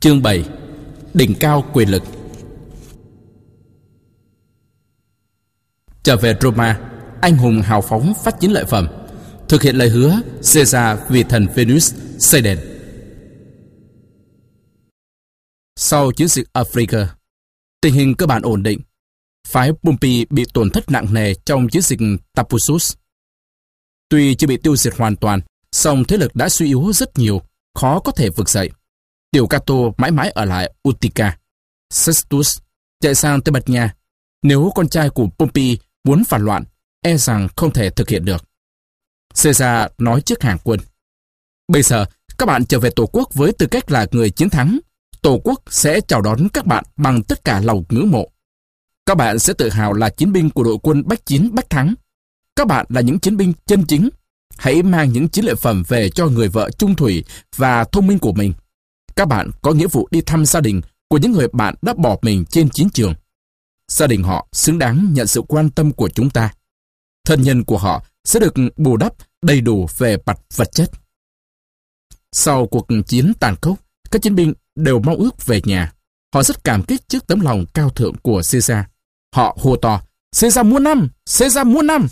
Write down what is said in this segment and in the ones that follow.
Chương 7. Đỉnh cao quyền lực. Trở về Roma, anh hùng hào phóng phát chiến lợi phẩm, thực hiện lời hứa Caesar vì thần Venus xây đền. Sau chiến dịch Africa, tình hình cơ bản ổn định. Phái Pompey bị tổn thất nặng nề trong chiến dịch Thapsus. Tuy chưa bị tiêu diệt hoàn toàn, song thế lực đã suy yếu rất nhiều, khó có thể vực dậy. Tiểu Cato mãi mãi ở lại Utica. Sextus chạy sang Tây Ban Nha. Nếu con trai của Pompey muốn phản loạn, e rằng không thể thực hiện được. Caesar nói trước hàng quân: bây giờ các bạn trở về Tổ quốc với tư cách là người chiến thắng. Tổ quốc sẽ chào đón các bạn bằng tất cả lòng ngưỡng mộ. Các bạn sẽ tự hào là chiến binh của đội quân bách chiến bách thắng. Các bạn là những chiến binh chân chính. Hãy mang những chiến lợi phẩm về cho người vợ trung thủy và thông minh của mình. Các bạn có nghĩa vụ đi thăm gia đình của những người bạn đã bỏ mình trên chiến trường. Gia đình họ xứng đáng nhận sự quan tâm của chúng ta. Thân nhân của họ sẽ được bù đắp đầy đủ về mặt vật chất. Sau cuộc chiến tàn khốc, các chiến binh đều mong ước về nhà. Họ rất cảm kích trước tấm lòng cao thượng của Caesar. Họ hô to: Caesar muôn năm! Caesar muôn năm!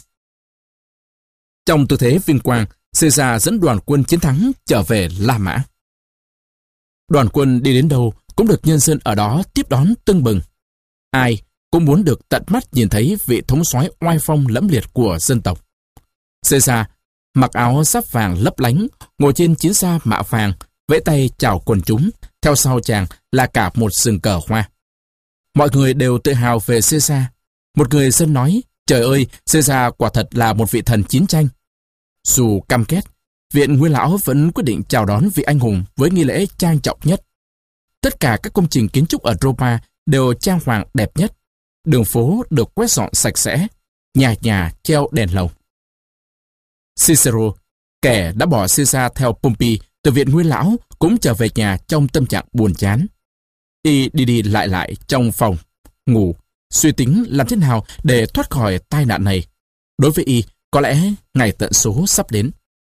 Trong tư thế vinh quang, Caesar dẫn đoàn quân chiến thắng trở về La Mã. Đoàn quân đi đến đâu cũng được nhân dân ở đó tiếp đón tưng bừng. Ai cũng muốn được tận mắt nhìn thấy vị thống soái oai phong lẫm liệt của dân tộc. Caesar mặc áo giáp vàng lấp lánh, ngồi trên chiến xa mạ vàng, vẫy tay chào quần chúng. Theo sau chàng là cả một rừng cờ hoa. Mọi người đều tự hào về Caesar. Một người dân nói: trời ơi, Caesar quả thật là một vị thần chiến tranh. Dù căm ghét, Viện Nguyên Lão vẫn quyết định chào đón vị anh hùng với nghi lễ trang trọng nhất. Tất cả các công trình kiến trúc ở Roma đều trang hoàng đẹp nhất. Đường phố được quét dọn sạch sẽ, nhà nhà treo đèn lồng. Cicero, kẻ đã bỏ Caesar theo Pompey từ Viện Nguyên Lão, cũng trở về nhà trong tâm trạng buồn chán. Y đi lại trong phòng, ngủ, suy tính làm thế nào để thoát khỏi tai nạn này. Đối với Y, có lẽ ngày tận số sắp đến.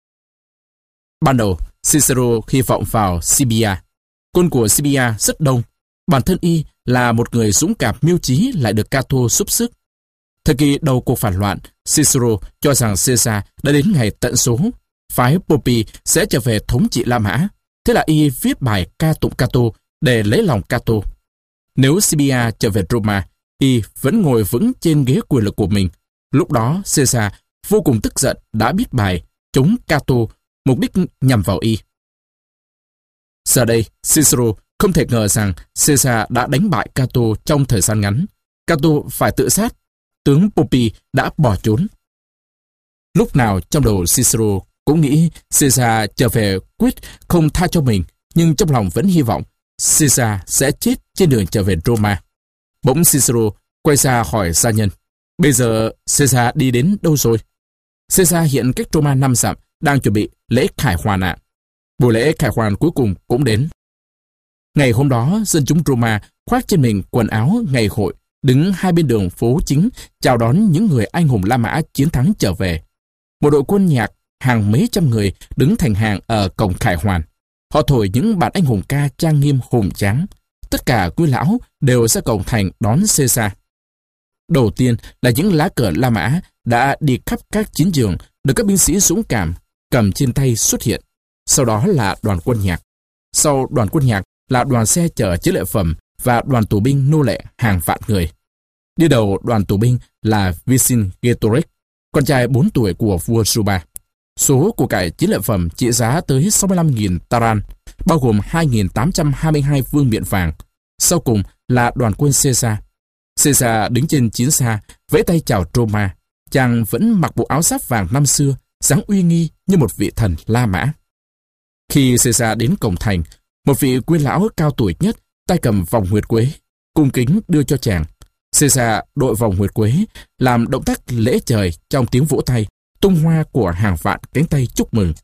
Ban đầu, Cicero hy vọng vào Sibia. Quân của Sibia rất đông. Bản thân Y là một người dũng cảm mưu trí lại được Cato giúp sức. Thời kỳ đầu cuộc phản loạn, Cicero cho rằng Caesar đã đến ngày tận số. Phái Pompey sẽ trở về thống trị La Mã. Thế là Y viết bài ca tụng Cato để lấy lòng Cato. Nếu Sibia trở về Roma, Y vẫn ngồi vững trên ghế quyền lực của mình. Lúc đó Caesar vô cùng tức giận đã viết bài chống Cato, mục đích nhằm vào Y. Giờ đây, Cicero không thể ngờ rằng Caesar đã đánh bại Cato trong thời gian ngắn. Cato phải tự sát. Tướng Pompey đã bỏ trốn. Lúc nào trong đầu Cicero cũng nghĩ Caesar trở về quyết không tha cho mình, nhưng trong lòng vẫn hy vọng Caesar sẽ chết trên đường trở về Roma. Bỗng Cicero quay ra hỏi gia nhân: bây giờ Caesar đi đến đâu rồi? Caesar hiện cách Roma 5 dặm, đang chuẩn bị lễ khải hoàn ạ. Buổi lễ khải hoàn cuối cùng cũng đến. Ngày hôm đó, dân chúng Roma khoác trên mình quần áo ngày hội, đứng hai bên đường phố chính chào đón những người anh hùng La Mã chiến thắng trở về. Một đội quân nhạc hàng mấy trăm người đứng thành hàng ở cổng khải hoàn. Họ thổi những bản anh hùng ca trang nghiêm hùng tráng. Tất cả quý lão đều ra cổng thành đón Caesar. Đầu tiên là những lá cờ La Mã đã đi khắp các chiến trường, được các binh sĩ dũng cảm cầm trên tay xuất hiện. Sau đó là đoàn quân nhạc. Sau đoàn quân nhạc là đoàn xe chở chiến lợi phẩm và đoàn tù binh nô lệ hàng vạn người. Đi đầu đoàn tù binh là Vercingetorix, con trai 4 tuổi của vua Suba. Số của cải chiến lợi phẩm trị giá tới 65.000 taran, bao gồm 2.822 vương miện vàng. Sau cùng là đoàn quân Caesar. Caesar đứng trên chiến xa, vẫy tay chào Roma. Chàng vẫn mặc bộ áo giáp vàng năm xưa, dáng uy nghi như một vị thần La Mã. Khi Caesar đến cổng thành, một vị quý lão cao tuổi nhất, tay cầm vòng nguyệt quế, cung kính đưa cho chàng. Caesar đội vòng nguyệt quế, làm động tác lễ trời trong tiếng vỗ tay, tung hoa của hàng vạn cánh tay chúc mừng.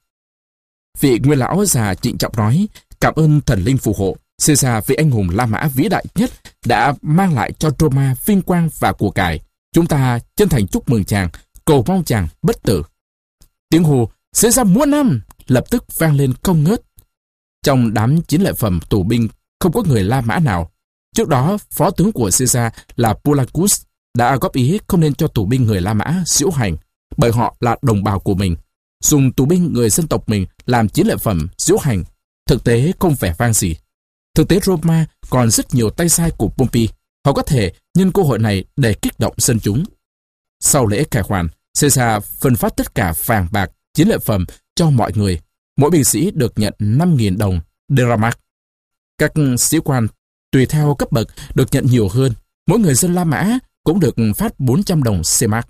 Vị nguyên lão già trịnh trọng nói: cảm ơn thần linh phù hộ, Caesar vị anh hùng La Mã vĩ đại nhất đã mang lại cho Roma vinh quang và của cải. Chúng ta chân thành chúc mừng chàng, cầu mong chàng bất tử. Tiếng hô Caesar muôn năm lập tức vang lên không ngớt. Trong đám chiến lợi phẩm tù binh không có người La Mã nào. Trước đó, phó tướng của Caesar là Plancus đã góp ý không nên cho tù binh người La Mã diễu hành, bởi họ là đồng bào của mình. Dùng tù binh người dân tộc mình làm chiến lợi phẩm diễu hành, thực tế không vẻ vang gì. Thực tế Roma còn rất nhiều tay sai của Pompey. Họ có thể nhân cơ hội này để kích động dân chúng. Sau lễ khải hoàn, Caesar phân phát tất cả vàng bạc, chiến lợi phẩm cho mọi người. Mỗi binh sĩ được nhận 5.000 đồng drachma. Các sĩ quan tùy theo cấp bậc được nhận nhiều hơn. Mỗi người dân La Mã cũng được phát 400 đồng sesterce.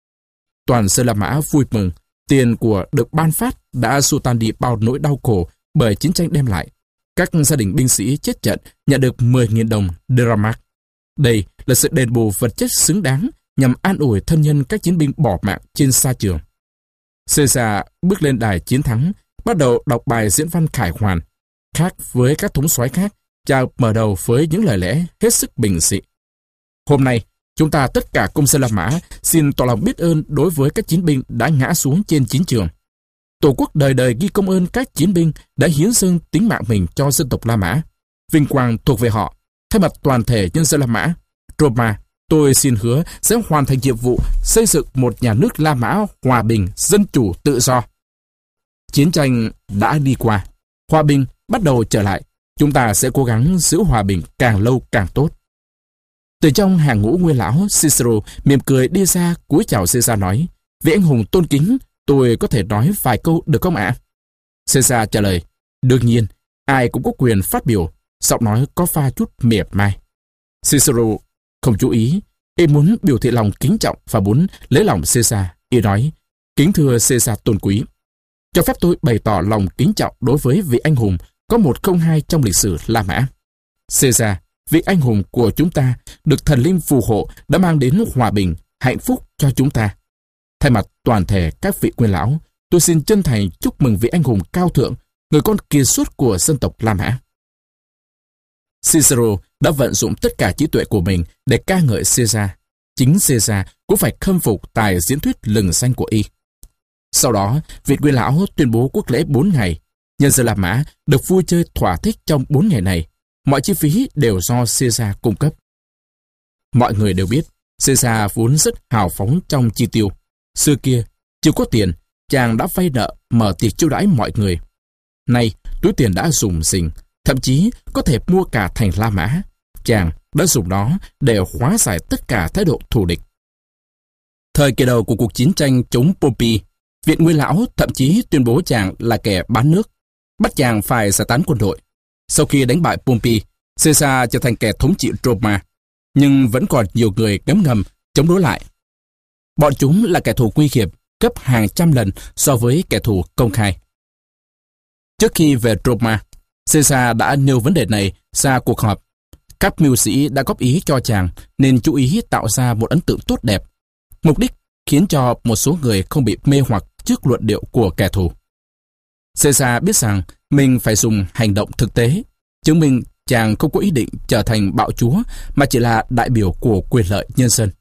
Toàn dân La Mã vui mừng. Tiền của được ban phát đã xua tan đi bao nỗi đau khổ bởi chiến tranh đem lại. Các gia đình binh sĩ chết trận nhận được 10.000 đồng drachma. Đây là sự đền bù vật chất xứng đáng nhằm an ủi thân nhân các chiến binh bỏ mạng trên sa trường. Caesar bước lên đài chiến thắng, bắt đầu đọc bài diễn văn khải hoàn. Khác với các thống soái khác, chàng mở đầu với những lời lẽ hết sức bình dị. Hôm nay, chúng ta tất cả công dân La Mã xin tỏ lòng biết ơn đối với các chiến binh đã ngã xuống trên chiến trường. Tổ quốc đời đời ghi công ơn các chiến binh đã hiến dâng tính mạng mình cho dân tộc La Mã. Vinh quang thuộc về họ. Thay mặt toàn thể nhân dân La Mã, Roma, tôi xin hứa sẽ hoàn thành nhiệm vụ xây dựng một nhà nước La Mã hòa bình, dân chủ, tự do. Chiến tranh đã đi qua. Hòa bình bắt đầu trở lại. Chúng ta sẽ cố gắng giữ hòa bình càng lâu càng tốt. Từ trong hàng ngũ nguyên lão, Cicero mỉm cười đi ra cúi chào Caesar nói: "Vị anh hùng tôn kính, tôi có thể nói vài câu được không ạ?" Caesar trả lời: "Đương nhiên, ai cũng có quyền phát biểu." Giọng nói có pha chút mỉa mai. Cicero không chú ý, y muốn biểu thị lòng kính trọng và muốn lấy lòng Caesar. Y nói: "Kính thưa Caesar tôn quý, cho phép tôi bày tỏ lòng kính trọng đối với vị anh hùng có 102 trong lịch sử La Mã. Caesar, vị anh hùng của chúng ta, được thần linh phù hộ đã mang đến hòa bình, hạnh phúc cho chúng ta. Thay mặt toàn thể các vị nguyên lão, tôi xin chân thành chúc mừng vị anh hùng cao thượng, người con kiệt xuất của dân tộc La Mã." Cicero đã vận dụng tất cả trí tuệ của mình để ca ngợi Caesar. Chính Caesar cũng phải khâm phục tài diễn thuyết lừng danh của y. Sau đó, vị nguyên lão tuyên bố quốc lễ 4 ngày. Nhân dân La Mã được vui chơi thỏa thích trong 4 ngày này. Mọi chi phí đều do Caesar cung cấp. Mọi người đều biết, Caesar vốn rất hào phóng trong chi tiêu. Xưa kia, chưa có tiền, chàng đã vay nợ mở tiệc chiêu đãi mọi người. Nay, túi tiền đã rủng rỉnh, thậm chí có thể mua cả thành La Mã. Chàng đã dùng nó để hóa giải tất cả thái độ thù địch. Thời kỳ đầu của cuộc chiến tranh chống Pompey, viện nguyên lão thậm chí tuyên bố chàng là kẻ bán nước, bắt chàng phải giải tán quân đội. Sau khi đánh bại Pompey, Caesar trở thành kẻ thống trị Roma, nhưng vẫn còn nhiều người ngấm ngầm chống đối lại. Bọn chúng là kẻ thù nguy hiểm gấp hàng trăm lần so với kẻ thù công khai. Trước khi về Roma, Caesar đã nêu vấn đề này ra cuộc họp. Các mưu sĩ đã góp ý cho chàng nên chú ý tạo ra một ấn tượng tốt đẹp, mục đích khiến cho một số người không bị mê hoặc trước luận điệu của kẻ thù. Caesar biết rằng mình phải dùng hành động thực tế, chứng minh chàng không có ý định trở thành bạo chúa mà chỉ là đại biểu của quyền lợi nhân dân.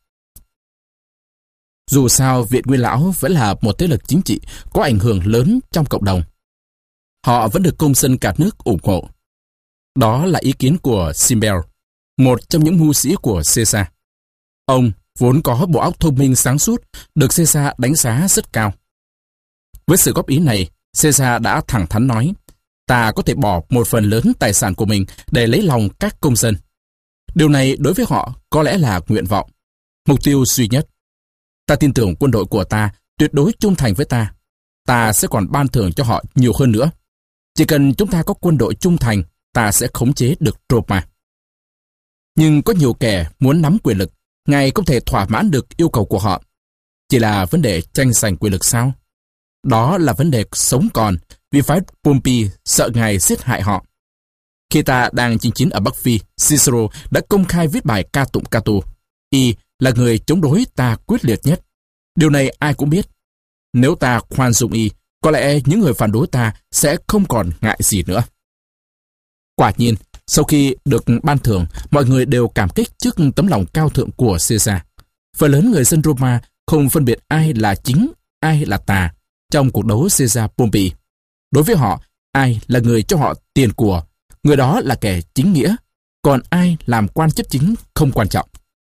Dù sao, viện nguyên lão vẫn là một thế lực chính trị có ảnh hưởng lớn trong cộng đồng. Họ vẫn được công dân cả nước ủng hộ. Đó là ý kiến của Simbel, một trong những mưu sĩ của Caesar. Ông vốn có bộ óc thông minh sáng suốt, được Caesar đánh giá rất cao. Với sự góp ý này, Caesar đã thẳng thắn nói: "Ta có thể bỏ một phần lớn tài sản của mình để lấy lòng các công dân. Điều này đối với họ có lẽ là nguyện vọng, mục tiêu duy nhất. Ta tin tưởng quân đội của ta tuyệt đối trung thành với ta. Ta sẽ còn ban thưởng cho họ nhiều hơn nữa. Chỉ cần chúng ta có quân đội trung thành, ta sẽ khống chế được Roma." Nhưng có nhiều kẻ muốn nắm quyền lực, Ngài không thể thỏa mãn được yêu cầu của họ. Chỉ là vấn đề tranh giành quyền lực sao? Đó là vấn đề sống còn, vì phái Pompey sợ Ngài giết hại họ. Khi ta đang chinh chiến ở Bắc Phi, Cicero đã công khai viết bài ca tụng Cato. Y là người chống đối ta quyết liệt nhất. Điều này ai cũng biết. Nếu ta khoan dung y, có lẽ những người phản đối ta sẽ không còn ngại gì nữa. Quả nhiên, sau khi được ban thưởng, mọi người đều cảm kích trước tấm lòng cao thượng của Caesar. Phần lớn người dân Roma không phân biệt ai là chính, ai là tà trong cuộc đấu Caesar Pompey. Đối với họ, ai là người cho họ tiền của, người đó là kẻ chính nghĩa, còn ai làm quan chức chính không quan trọng.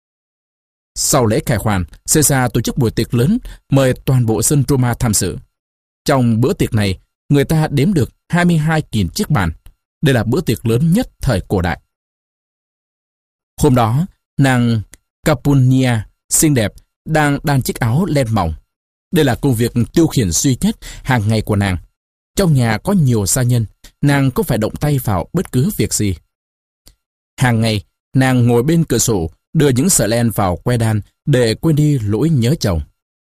Sau lễ khải hoàn, Caesar tổ chức buổi tiệc lớn mời toàn bộ dân Roma tham dự. Trong bữa tiệc này, người ta đếm được 22.000 chiếc bàn. Đây là bữa tiệc lớn nhất thời cổ đại. Hôm đó, nàng Capunia xinh đẹp đang đan chiếc áo len mỏng. Đây là công việc tiêu khiển duy nhất hàng ngày của nàng. Trong nhà có nhiều gia nhân, nàng không phải động tay vào bất cứ việc gì. Hàng ngày, nàng ngồi bên cửa sổ, đưa những sợi len vào que đan để quên đi nỗi nhớ chồng.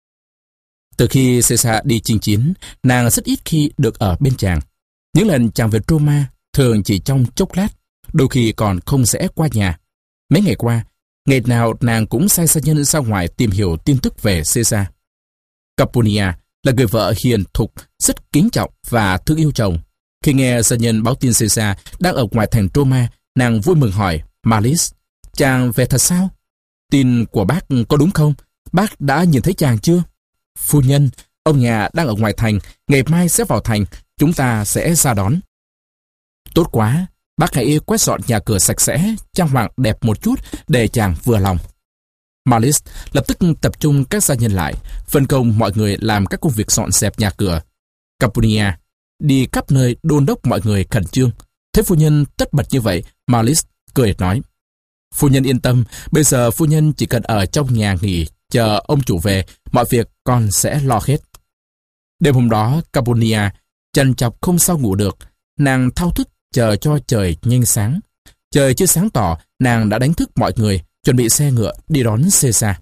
Từ khi Caesar đi chinh chiến, nàng rất ít khi được ở bên chàng. Những lần chàng về Roma thường chỉ trong chốc lát, đôi khi còn không rẽ qua nhà. Mấy ngày qua, ngày nào nàng cũng sai gia nhân ra ngoài tìm hiểu tin tức về Caesar. Capunia là người vợ hiền thục, rất kính trọng và thương yêu chồng. Khi nghe gia nhân báo tin Caesar đang ở ngoài thành Roma, nàng vui mừng hỏi, Malis, chàng về thật sao? Tin của bác có đúng không? Bác đã nhìn thấy chàng chưa? Phu nhân, ông nhà đang ở ngoài thành, ngày mai sẽ vào thành, chúng ta sẽ ra đón. Tốt quá, bác hãy quét dọn nhà cửa sạch sẽ, trang hoàng đẹp một chút để chàng vừa lòng. Malis lập tức tập trung các gia nhân lại, phân công mọi người làm các công việc dọn dẹp nhà cửa. Capunia đi khắp nơi đôn đốc mọi người khẩn trương. Thấy phu nhân tất bật như vậy, Malis cười nói, phu nhân yên tâm, bây giờ phu nhân chỉ cần ở trong nhà nghỉ, chờ ông chủ về, mọi việc con sẽ lo hết. Đêm hôm đó, Capunia trằn trọc không sao ngủ được, nàng thao thức chờ cho trời nhanh sáng. Trời chưa sáng tỏ, nàng đã đánh thức mọi người, chuẩn bị xe ngựa đi đón Caesar.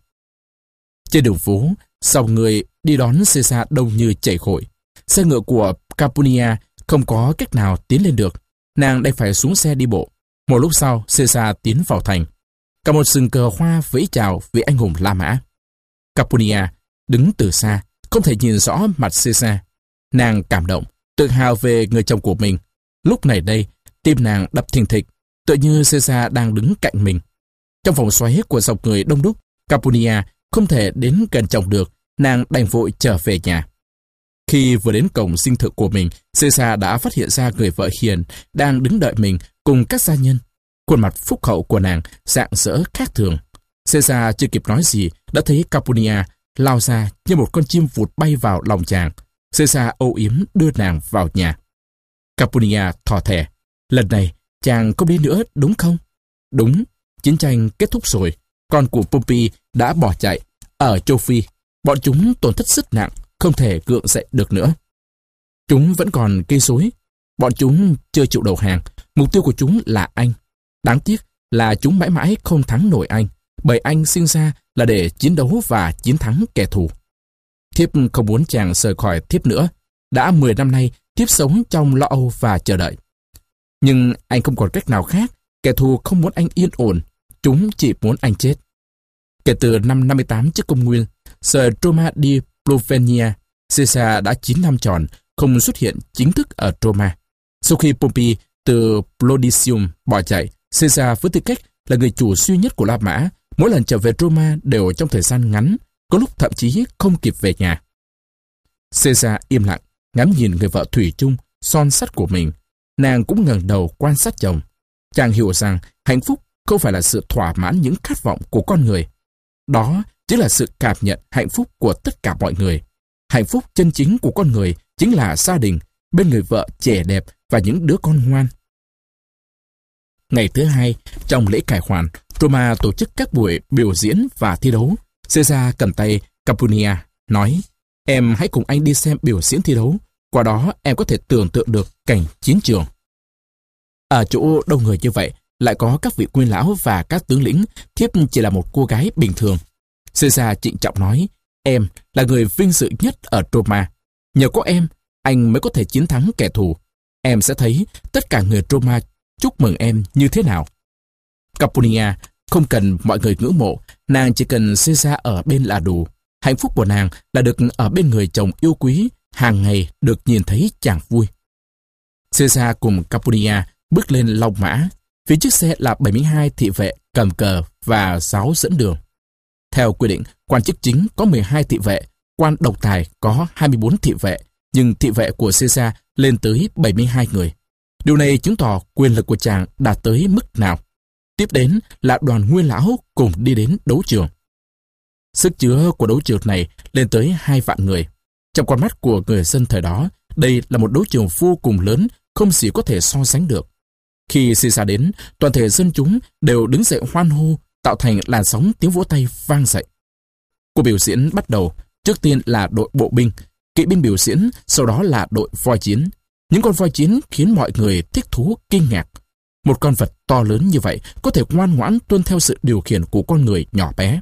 Trên đường phố, dòng người đi đón Caesar đông như chảy hội. Xe ngựa của Capunia không có cách nào tiến lên được, nàng đành phải xuống xe đi bộ. Một lúc sau, Caesar tiến vào thành. Cả một sừng cờ hoa vẫy chào vị anh hùng La Mã. Capunia đứng từ xa, không thể nhìn rõ mặt Caesar. Nàng cảm động, tự hào về người chồng của mình. Lúc này đây, tim nàng đập thình thịch, tựa như Caesar đang đứng cạnh mình. Trong vòng xoáy của dòng người đông đúc, Capunia không thể đến gần chồng được, nàng đành vội trở về nhà. Khi vừa đến cổng dinh thự của mình, Caesar đã phát hiện ra người vợ hiền đang đứng đợi mình cùng các gia nhân. Khuôn mặt phúc hậu của nàng rạng rỡ khác thường. Caesar chưa kịp nói gì đã thấy Capunia lao ra như một con chim vụt bay vào lòng chàng. Caesar âu yếm đưa nàng vào nhà. Capunia thò thẻ, lần này chàng không đi nữa đúng không? Đúng, chiến tranh kết thúc rồi. Con của Pompey đã bỏ chạy. Ở châu Phi, bọn chúng tổn thất rất nặng, không thể gượng dậy được nữa. Chúng vẫn còn gây rối. Bọn chúng chưa chịu đầu hàng. Mục tiêu của chúng là anh. Đáng tiếc là chúng mãi mãi không thắng nổi anh, bởi anh sinh ra là để chiến đấu và chiến thắng kẻ thù. Thiếp không muốn chàng rời khỏi thiếp nữa. Đã 10 năm nay, thiếp sống trong lo âu và chờ đợi. Nhưng anh không còn cách nào khác. Kẻ thù không muốn anh yên ổn. Chúng chỉ muốn anh chết. Kể từ năm 58 trước công nguyên, rời Roma đi Slovenia, Caesar đã 9 năm tròn không xuất hiện chính thức ở Roma. Sau khi Pompey từ Brundisium bỏ chạy, Caesar với tư cách là người chủ duy nhất của La Mã, mỗi lần trở về Roma đều trong thời gian ngắn, có lúc thậm chí không kịp về nhà. Caesar im lặng, ngắm nhìn người vợ thủy chung, son sắt của mình. Nàng cũng ngẩng đầu quan sát chồng. Chàng hiểu rằng hạnh phúc không phải là sự thỏa mãn những khát vọng của con người. Đó chính là sự cảm nhận hạnh phúc của tất cả mọi người. Hạnh phúc chân chính của con người chính là gia đình, bên người vợ trẻ đẹp và những đứa con ngoan. Ngày thứ hai, trong lễ khải hoàn, Roma tổ chức các buổi biểu diễn và thi đấu. Caesar cầm tay Capunia, nói, em hãy cùng anh đi xem biểu diễn thi đấu. Qua đó em có thể tưởng tượng được cảnh chiến trường. Ở chỗ đông người như vậy, lại có các vị nguyên lão và các tướng lĩnh, thiếp chỉ là một cô gái bình thường. Caesar trịnh trọng nói, em là người vinh dự nhất ở Roma. Nhờ có em, anh mới có thể chiến thắng kẻ thù. Em sẽ thấy tất cả người Roma chúc mừng em như thế nào. Capunia không cần mọi người ngưỡng mộ, nàng chỉ cần Caesar ở bên là đủ. Hạnh phúc của nàng là được ở bên người chồng yêu quý, hàng ngày được nhìn thấy chàng vui. Caesar cùng Capunia bước lên long mã. Phía trước xe là 72 thị vệ cầm cờ và giáo dẫn đường. Theo quy định, quan chức chính có 12 thị vệ, quan độc tài có 24 thị vệ, nhưng thị vệ của Caesar lên tới 72 người. Điều này chứng tỏ quyền lực của chàng đạt tới mức nào. Tiếp đến là đoàn nguyên lão cùng đi đến đấu trường. Sức chứa của đấu trường này lên tới 2 vạn người. Trong con mắt của người dân thời đó, đây là một đấu trường vô cùng lớn, không gì có thể so sánh được. Khi Caesar đến, toàn thể dân chúng đều đứng dậy hoan hô, tạo thành làn sóng tiếng vỗ tay vang dậy. Cuộc biểu diễn bắt đầu, trước tiên là đội bộ binh, kỵ binh biểu diễn, sau đó là đội voi chiến. Những con voi chiến khiến mọi người thích thú kinh ngạc. Một con vật to lớn như vậy có thể ngoan ngoãn tuân theo sự điều khiển của con người nhỏ bé.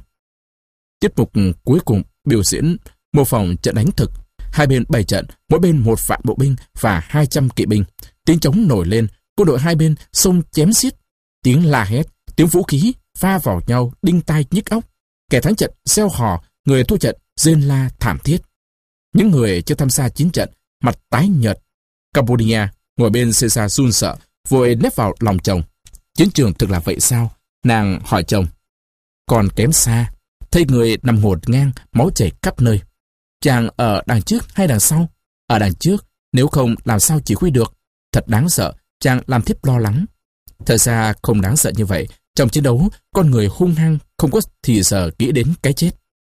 Tiết mục cuối cùng biểu diễn mô phỏng trận đánh thực. Hai bên bày trận, mỗi bên 1 vạn bộ binh và 200 kỵ binh. Tiếng trống nổi lên, quân đội hai bên xông chém xiết. Tiếng la hét, tiếng vũ khí va vào nhau đinh tai nhức óc. Kẻ thắng trận reo hò, người thua trận rên la thảm thiết. Những người chưa tham gia chiến trận mặt tái nhợt. Cambodia ngồi bên Caesar run sợ, vội nép vào lòng chồng. Chiến trường thực là vậy sao? Nàng hỏi chồng. Còn kém xa, thấy người nằm ngổn ngang, máu chảy khắp nơi. Chàng ở đằng trước hay đằng sau? Ở đằng trước, nếu không làm sao chỉ huy được. Thật đáng sợ, chàng làm thiếp lo lắng. Thật ra không đáng sợ như vậy. Trong chiến đấu, con người hung hăng, không có thì giờ nghĩ đến cái chết.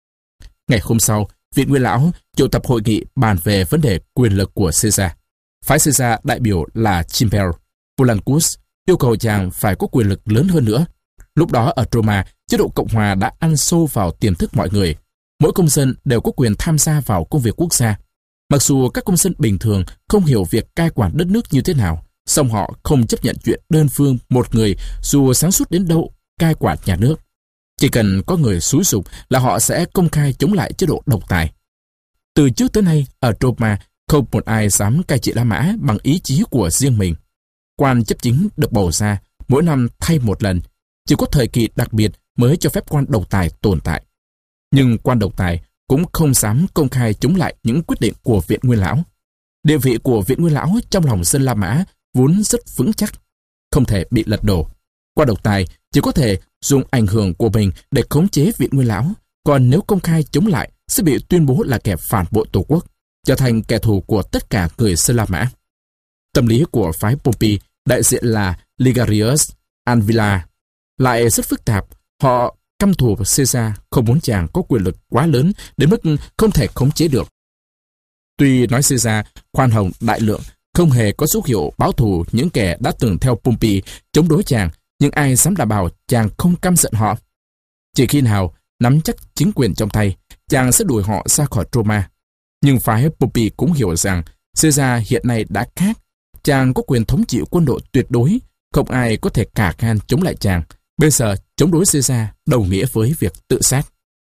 Ngày hôm sau, Viện Nguyên Lão triệu tập hội nghị bàn về vấn đề quyền lực của Caesar. Phái Caesar đại biểu là Chimpel, Polancus yêu cầu chàng phải có quyền lực lớn hơn nữa. Lúc đó ở Roma, chế độ Cộng hòa đã ăn sâu vào tiềm thức mọi người. Mỗi công dân đều có quyền tham gia vào công việc quốc gia. Mặc dù các công dân bình thường không hiểu việc cai quản đất nước như thế nào, song họ không chấp nhận chuyện đơn phương một người dù sáng suốt đến đâu cai quản nhà nước. Chỉ cần có người xúi giục là họ sẽ công khai chống lại chế độ độc tài. Từ trước tới nay, ở Roma, không một ai dám cai trị La Mã bằng ý chí của riêng mình. Quan chấp chính được bầu ra, mỗi năm thay một lần. Chỉ có thời kỳ đặc biệt mới cho phép quan độc tài tồn tại. Nhưng quan độc tài cũng không dám công khai chống lại những quyết định của Viện Nguyên Lão. Địa vị của Viện Nguyên Lão trong lòng dân La Mã vốn rất vững chắc, không thể bị lật đổ. Quan độc tài chỉ có thể dùng ảnh hưởng của mình để khống chế Viện Nguyên Lão, còn nếu công khai chống lại sẽ bị tuyên bố là kẻ phản bội tổ quốc, trở thành kẻ thù của tất cả người dân La Mã. Tâm lý của phái Pompey, đại diện là Ligarius Anvila, lại rất phức tạp. Họ căm thù Caesar, không muốn chàng có quyền lực quá lớn đến mức không thể khống chế được. Tuy nói Caesar khoan hồng đại lượng, không hề có dấu hiệu báo thù những kẻ đã từng theo Pompey chống đối chàng, nhưng ai dám đảm bảo chàng không căm giận họ? Chỉ khi nào nắm chắc chính quyền trong tay, chàng sẽ đuổi họ ra khỏi Roma. Nhưng phái Pompey cũng hiểu rằng Caesar hiện nay đã khác. Chàng có quyền thống trị quân đội tuyệt đối, không ai có thể cả gan chống lại chàng. Bây giờ chống đối Caesar đồng nghĩa với việc tự sát.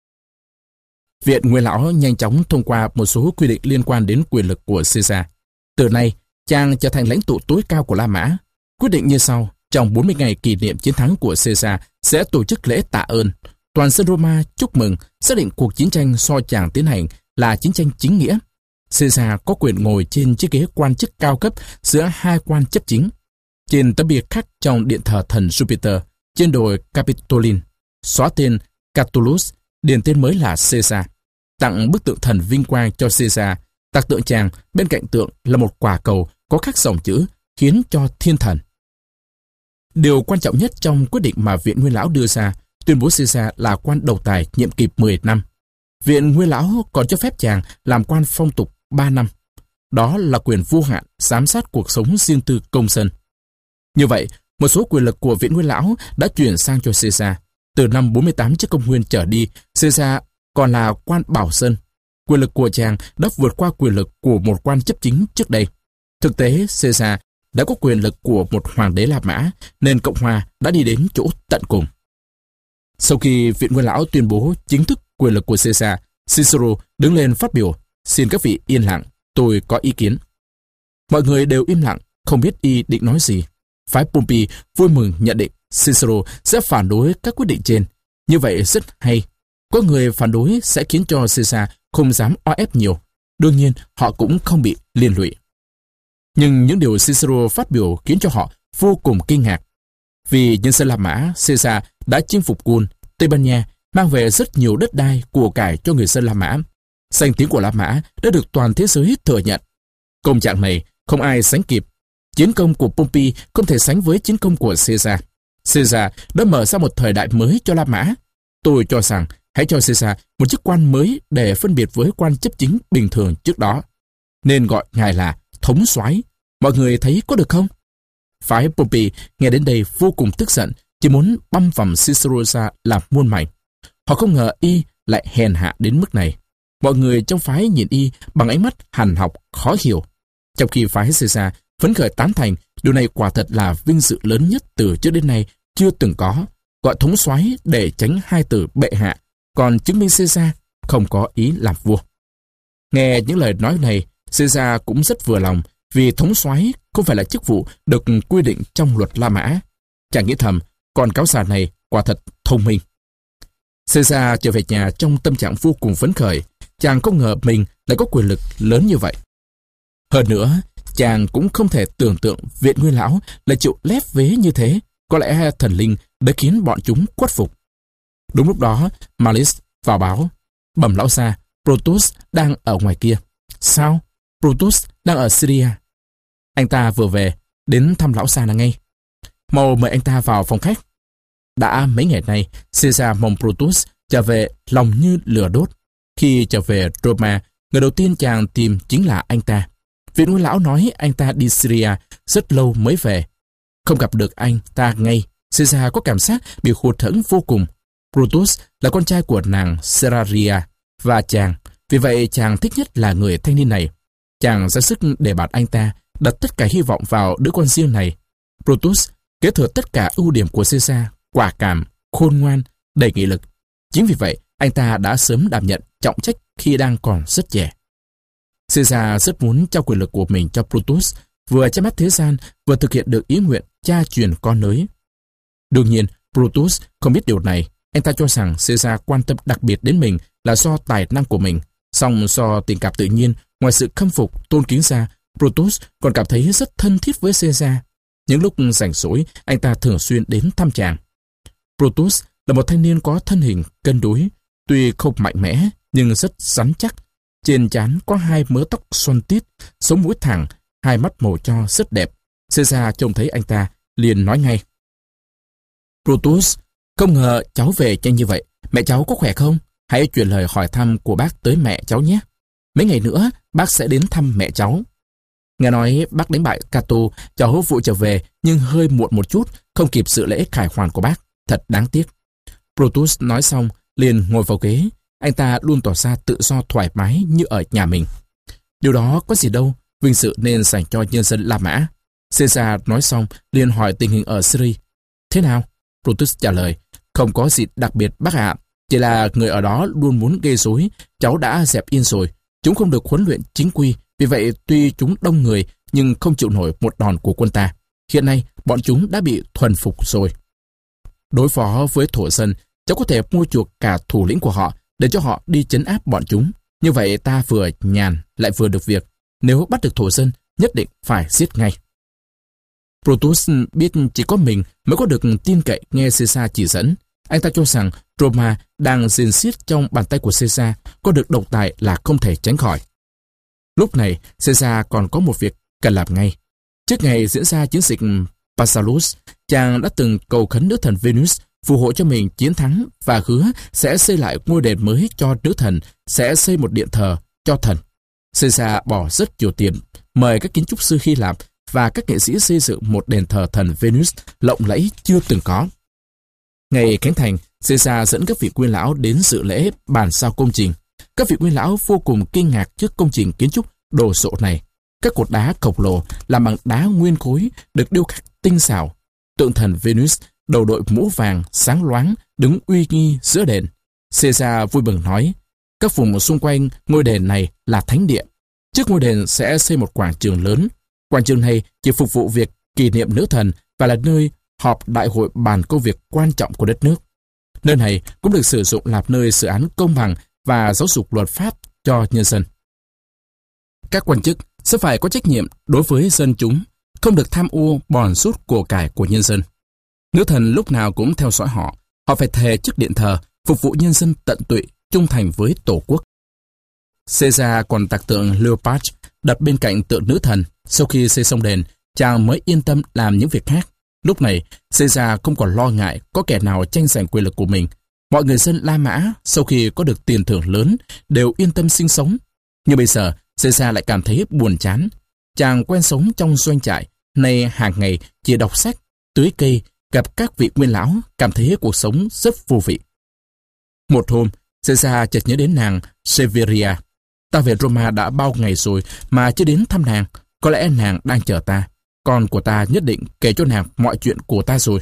Viện Nguyên Lão nhanh chóng thông qua một số quy định liên quan đến quyền lực của Caesar. Từ nay, chàng trở thành lãnh tụ tối cao của La Mã. Quyết định như sau: trong 40 ngày kỷ niệm chiến thắng của Caesar sẽ tổ chức lễ tạ ơn. Toàn dân Roma chúc mừng, xác định cuộc chiến tranh do chàng tiến hành là chiến tranh chính nghĩa. Caesar có quyền ngồi trên chiếc ghế quan chức cao cấp giữa 2 quan chấp chính. Trên tấm bia khắc trong điện thờ thần Jupiter, trên đồi Capitoline, xóa tên Catullus, điền tên mới là Caesar. Tặng bức tượng thần vinh quang cho Caesar. Tạc tượng chàng bên cạnh tượng là một quả cầu có khắc dòng chữ khiến cho thiên thần. Điều quan trọng nhất trong quyết định mà Viện Nguyên Lão đưa ra, tuyên bố Caesar là quan độc tài nhiệm kỳ 10 năm. Viện Nguyên Lão còn cho phép chàng làm quan phong tục 3 năm. Đó là quyền vô hạn giám sát cuộc sống riêng tư công dân. Như vậy, một số quyền lực của Viện Nguyên Lão đã chuyển sang cho Caesar. Từ năm 48 trước công nguyên trở đi, Caesar còn là quan bảo dân. Quyền lực của chàng đã vượt qua quyền lực của một quan chấp chính trước đây. Thực tế, Caesar đã có quyền lực của một hoàng đế La Mã, nên Cộng hòa đã đi đến chỗ tận cùng. Sau khi Viện Nguyên Lão tuyên bố chính thức quyền lực của Caesar, Cicero đứng lên phát biểu: "Xin các vị yên lặng, tôi có ý kiến." Mọi người đều im lặng, không biết y định nói gì. Phái Pompey vui mừng nhận định Cicero sẽ phản đối các quyết định trên. Như vậy rất hay. Có người phản đối sẽ khiến cho Caesar không dám oai ép nhiều. Đương nhiên, họ cũng không bị liên lụy. Nhưng những điều Cicero phát biểu khiến cho họ vô cùng kinh ngạc. Vì nhân dân La Mã, Caesar đã chinh phục Gaul, Tây Ban Nha, mang về rất nhiều đất đai, của cải cho người dân La Mã. Danh tiếng của La Mã đã được toàn thế giới thừa nhận. Công trạng này không ai sánh kịp. Chiến công của Pompey không thể sánh với chiến công của Caesar. Caesar đã mở ra một thời đại mới cho La Mã. Tôi cho rằng hãy cho Caesar một chức quan mới để phân biệt với quan chấp chính bình thường trước đó. Nên gọi ngài là thống soái. Mọi người thấy có được không? Phái Pompey nghe đến đây vô cùng tức giận, chỉ muốn băm vằm Cicero ra làm muôn mảnh. Họ không ngờ y lại hèn hạ đến mức này. Mọi người trong phái nhìn y bằng ánh mắt hằn học khó hiểu. Trong khi phái Caesar phấn khởi tán thành, điều này quả thật là vinh dự lớn nhất từ trước đến nay chưa từng có. Gọi thống soái để tránh hai từ bệ hạ, còn chứng minh Caesar không có ý làm vua. Nghe những lời nói này, Caesar cũng rất vừa lòng, vì thống soái không phải là chức vụ được quy định trong luật La Mã. Chàng nghĩ thầm, con cáo già này quả thật thông minh. Caesar trở về nhà trong tâm trạng vô cùng phấn khởi. Chàng không ngờ mình lại có quyền lực lớn như vậy. Hơn nữa, chàng cũng không thể tưởng tượng Viện Nguyên Lão lại chịu lép vế như thế. Có lẽ thần linh đã khiến bọn chúng khuất phục. Đúng lúc đó, Malice vào báo, bẩm lão gia, Brutus đang ở ngoài kia. Sao? Brutus đang ở Syria. Anh ta vừa về, đến thăm lão gia là ngay. Mau mời anh ta vào phòng khách. Đã mấy ngày nay, Caesar mong Brutus trở về lòng như lửa đốt. Khi trở về Roma, người đầu tiên chàng tìm chính là anh ta. Viện Nguyên Lão nói anh ta đi Syria rất lâu mới về. Không gặp được anh ta ngay, Caesar có cảm giác bị hụt hẫng vô cùng. Brutus là con trai của nàng Seraria và chàng, vì vậy chàng thích nhất là người thanh niên này. Chàng ra sức để bảo anh ta đặt tất cả hy vọng vào đứa con riêng này. Brutus kế thừa tất cả ưu điểm của Caesar, quả cảm, khôn ngoan, đầy nghị lực. Chính vì vậy, anh ta đã sớm đảm nhận trọng trách khi đang còn rất trẻ. Caesar rất muốn trao quyền lực của mình cho Brutus, vừa che mắt thế gian, vừa thực hiện được ý nguyện cha truyền con nối. Đương nhiên, Brutus không biết điều này. Anh ta cho rằng Caesar quan tâm đặc biệt đến mình là do tài năng của mình. Song do tình cảm tự nhiên, ngoài sự khâm phục, tôn kính ra, Brutus còn cảm thấy rất thân thiết với Caesar. Những lúc rảnh rỗi, anh ta thường xuyên đến thăm chàng. Brutus là một thanh niên có thân hình cân đối, tuy không mạnh mẽ nhưng rất rắn chắc. Trên trán có hai mớ tóc xoăn tít, sống mũi thẳng, hai mắt màu tro rất đẹp. Caesar trông thấy anh ta, liền nói ngay. Brutus, không ngờ cháu về nhanh như vậy. Mẹ cháu có khỏe không? Hãy truyền lời hỏi thăm của bác tới mẹ cháu nhé. Mấy ngày nữa, bác sẽ đến thăm mẹ cháu. Nghe nói bác đánh bại Cato, cháu vội trở về, nhưng hơi muộn một chút, không kịp sự lễ khải hoàn của bác. Thật đáng tiếc. Brutus nói xong, liền ngồi vào ghế. Anh ta luôn tỏ ra tự do thoải mái như ở nhà mình. Điều đó có gì đâu, vinh dự nên dành cho nhân dân La Mã. Caesar nói xong, liền hỏi tình hình ở Syria. Thế nào? Brutus trả lời, không có gì đặc biệt bác ạ. Chỉ là người ở đó luôn muốn gây rối. Cháu đã dẹp yên rồi. Chúng không được huấn luyện chính quy. Vì vậy tuy chúng đông người nhưng không chịu nổi một đòn của quân ta. Hiện nay bọn chúng đã bị thuần phục rồi. Đối phó với thổ dân, cháu có thể mua chuộc cả thủ lĩnh của họ để cho họ đi trấn áp bọn chúng. Như vậy ta vừa nhàn lại vừa được việc. Nếu bắt được thổ dân, nhất định phải giết ngay. Brutus biết chỉ có mình mới có được tin cậy nghe Caesar chỉ dẫn. Anh ta cho rằng Roma đang xiên xiết trong bàn tay của Caesar, có được độc tài là không thể tránh khỏi. Lúc này, Caesar còn có một việc cần làm ngay. Trước ngày diễn ra chiến dịch Pharsalus, chàng đã từng cầu khấn nữ thần Venus phù hộ cho mình chiến thắng và hứa sẽ xây lại ngôi đền mới cho nữ thần, sẽ xây một điện thờ cho thần. Caesar bỏ rất nhiều tiền, mời các kiến trúc sư Hy Lạp và các nghệ sĩ xây dựng một đền thờ thần Venus lộng lẫy chưa từng có. Ngày khánh thành, Caesar dẫn các vị nguyên lão đến dự lễ bàn giao công trình. Các vị nguyên lão vô cùng kinh ngạc trước công trình kiến trúc đồ sộ này. Các cột đá khổng lồ làm bằng đá nguyên khối được điêu khắc tinh xảo. Tượng thần Venus đầu đội mũ vàng sáng loáng đứng uy nghi giữa đền. Caesar vui mừng nói, các vùng xung quanh ngôi đền này là thánh địa. Trước ngôi đền sẽ xây một quảng trường lớn. Quảng trường này chỉ phục vụ việc kỷ niệm nữ thần và là nơi họp đại hội bàn công việc quan trọng của đất nước. Nơi này cũng được sử dụng làm nơi xử án công bằng và giáo dục luật pháp cho nhân dân. Các quan chức sẽ phải có trách nhiệm đối với dân chúng, không được tham ô bòn rút của cải của nhân dân. Nữ thần lúc nào cũng theo dõi họ. Họ phải thề trước điện thờ, phục vụ nhân dân tận tụy, trung thành với tổ quốc. Caesar còn tạc tượng Leopard đặt bên cạnh tượng nữ thần. Sau khi xây xong đền, chàng mới yên tâm làm những việc khác. Lúc này, Caesar không còn lo ngại có kẻ nào tranh giành quyền lực của mình. Mọi người dân La Mã, sau khi có được tiền thưởng lớn, đều yên tâm sinh sống. Nhưng bây giờ, Caesar lại cảm thấy buồn chán. Chàng quen sống trong doanh trại, nay hàng ngày chỉ đọc sách, tưới cây, gặp các vị nguyên lão, cảm thấy cuộc sống rất vô vị. Một hôm, Caesar chợt nhớ đến nàng Severia. Ta về Roma đã bao ngày rồi mà chưa đến thăm nàng. Có lẽ nàng đang chờ ta. Con của ta nhất định kể cho nàng mọi chuyện của ta rồi.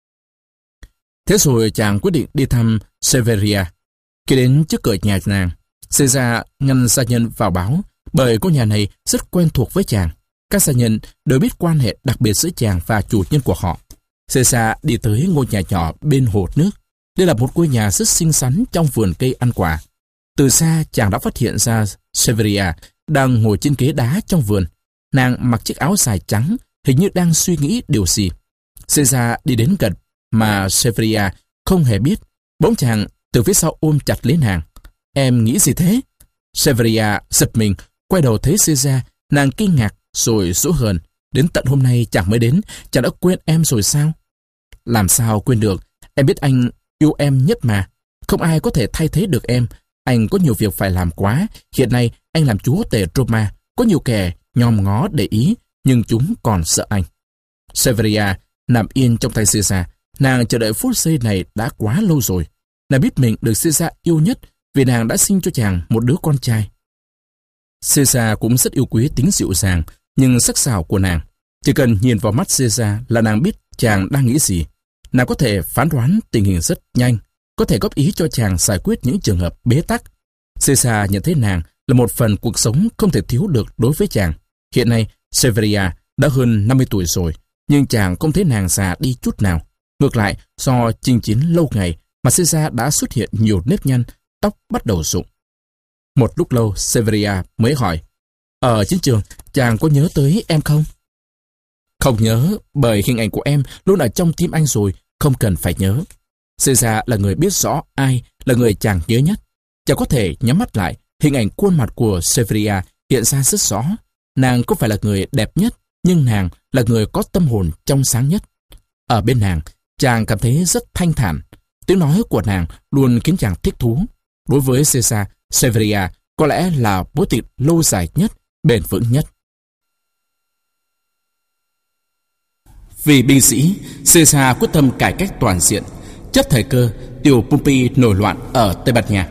Thế rồi chàng quyết định đi thăm Severia. Khi đến trước cửa nhà nàng, Caesar ngăn gia nhân vào báo, bởi ngôi nhà này rất quen thuộc với chàng. Các gia nhân đều biết quan hệ đặc biệt giữa chàng và chủ nhân của họ. Caesar đi tới ngôi nhà nhỏ bên hồ nước. Đây là một ngôi nhà rất xinh xắn trong vườn cây ăn quả. Từ xa chàng đã phát hiện ra Severia đang ngồi trên ghế đá trong vườn. Nàng mặc chiếc áo dài trắng, hình như đang suy nghĩ điều gì. Caesar đi đến gần mà Severia không hề biết. Bỗng chàng từ phía sau ôm chặt lấy nàng. Em nghĩ gì thế? Severia giật mình, quay đầu thấy Caesar. Nàng kinh ngạc rồi dỗ hờn. Đến tận hôm nay chàng mới đến, chàng đã quên em rồi sao? Làm sao quên được? Em biết anh yêu em nhất mà. Không ai có thể thay thế được em. Anh có nhiều việc phải làm quá. Hiện nay anh làm chúa tể Roma. Có nhiều kẻ nhòm ngó để ý, nhưng chúng còn sợ anh. Severia nằm yên trong tay Caesar. Nàng chờ đợi phút giây này đã quá lâu rồi. Nàng biết mình được Caesar yêu nhất vì nàng đã sinh cho chàng một đứa con trai. Caesar cũng rất yêu quý tính dịu dàng, nhưng sắc sảo của nàng. Chỉ cần nhìn vào mắt Caesar là nàng biết chàng đang nghĩ gì. Nàng có thể phán đoán tình hình rất nhanh, có thể góp ý cho chàng giải quyết những trường hợp bế tắc. Caesar nhận thấy nàng là một phần cuộc sống không thể thiếu được đối với chàng. Hiện nay, Severia đã hơn 50 tuổi rồi, nhưng chàng không thấy nàng già đi chút nào. Ngược lại, do chinh chiến lâu ngày mà Caesar đã xuất hiện nhiều nếp nhăn, tóc bắt đầu rụng. Một lúc lâu, Severia mới hỏi, ở chiến trường, chàng có nhớ tới em không? Không nhớ, bởi hình ảnh của em luôn ở trong tim anh rồi, không cần phải nhớ. Caesar là người biết rõ ai là người chàng nhớ nhất. Chàng có thể nhắm mắt lại, hình ảnh khuôn mặt của Severia hiện ra rất rõ. Nàng không phải là người đẹp nhất, nhưng nàng là người có tâm hồn trong sáng nhất. Ở bên nàng, chàng cảm thấy rất thanh thản. Tiếng nói của nàng luôn khiến chàng thích thú. Đối với Caesar, Severia có lẽ là mối tình lâu dài nhất, bền vững nhất. Vì binh sĩ, Caesar quyết tâm cải cách toàn diện. Chấp thời cơ, điều Pompey nổi loạn ở Tây Ban Nha.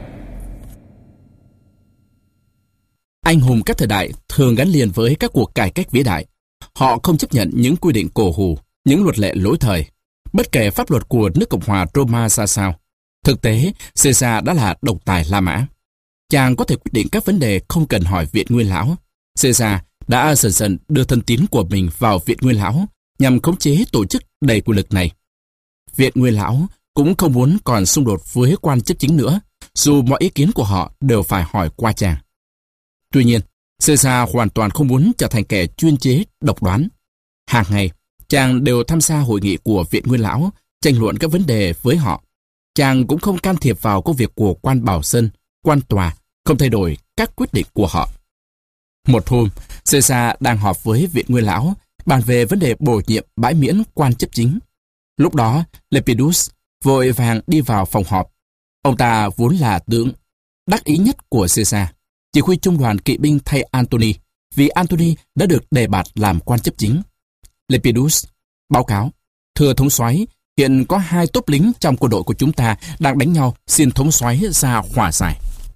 Anh hùng các thời đại thường gắn liền với các cuộc cải cách vĩ đại. Họ không chấp nhận những quy định cổ hủ, những luật lệ lỗi thời, bất kể pháp luật của nước Cộng hòa Roma ra sao. Thực tế, Caesar đã là độc tài La Mã. Chàng có thể quyết định các vấn đề không cần hỏi Viện Nguyên Lão. Caesar đã dần dần đưa thân tín của mình vào Viện Nguyên Lão nhằm khống chế tổ chức đầy quyền lực này. Viện Nguyên Lão cũng không muốn còn xung đột với quan chấp chính nữa, dù mọi ý kiến của họ đều phải hỏi qua chàng. Tuy nhiên, Caesar hoàn toàn không muốn trở thành kẻ chuyên chế, độc đoán. Hàng ngày, chàng đều tham gia hội nghị của Viện Nguyên Lão, tranh luận các vấn đề với họ. Chàng cũng không can thiệp vào công việc của quan bảo dân, quan tòa, không thay đổi các quyết định của họ. Một hôm, Caesar đang họp với Viện Nguyên Lão, bàn về vấn đề bổ nhiệm bãi miễn quan chấp chính. Lúc đó, Lepidus vội vàng đi vào phòng họp. Ông ta vốn là tướng đắc ý nhất của Caesar, chỉ huy trung đoàn kỵ binh thay Antony, vì Antony đã được đề bạt làm quan chấp chính. Lepidus báo cáo, thưa thống soái, hiện có 2 tốp lính trong quân đội của chúng ta đang đánh nhau, xin thống soái ra hòa giải.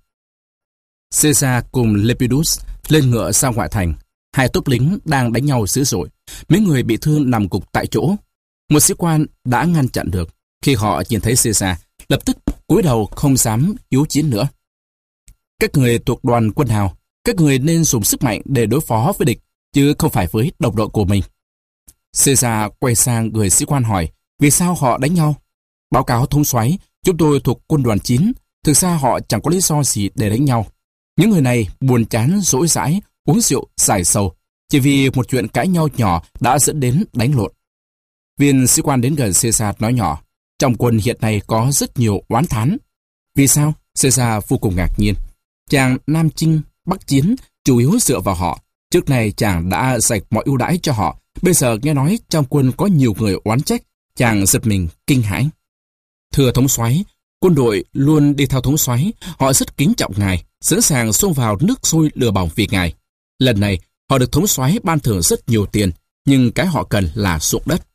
Caesar cùng Lepidus lên ngựa ra ngoại thành. 2 tốp lính đang đánh nhau dữ dội. Mấy người bị thương nằm gục tại chỗ. Một sĩ quan đã ngăn chặn được. Khi họ nhìn thấy Caesar, lập tức cúi đầu không dám yếu chiến nữa. Các người thuộc đoàn quân nào, các người nên dùng sức mạnh để đối phó với địch, chứ không phải với đồng đội của mình. Caesar quay sang người sĩ quan hỏi, vì sao họ đánh nhau? Báo cáo thống soái, chúng tôi thuộc quân đoàn 9, thực ra họ chẳng có lý do gì để đánh nhau. Những người này buồn chán, dỗi dãi, uống rượu, giải sầu, chỉ vì một chuyện cãi nhau nhỏ đã dẫn đến đánh lộn. Viên sĩ quan đến gần Caesar nói nhỏ, trong quân hiện nay có rất nhiều oán thán. Vì sao? Caesar vô cùng ngạc nhiên. Chàng Nam Chinh, Bắc Chiến chủ yếu dựa vào họ. Trước này chàng đã dành mọi ưu đãi cho họ, Bây giờ nghe nói trong quân có nhiều người oán trách, chàng giật mình kinh hãi. Thưa thống soái, quân đội luôn đi theo thống soái, họ rất kính trọng ngài, sẵn sàng xông vào nước sôi lửa bỏng vì ngài. Lần này, họ được thống soái ban thưởng rất nhiều tiền, nhưng cái họ cần là ruộng đất.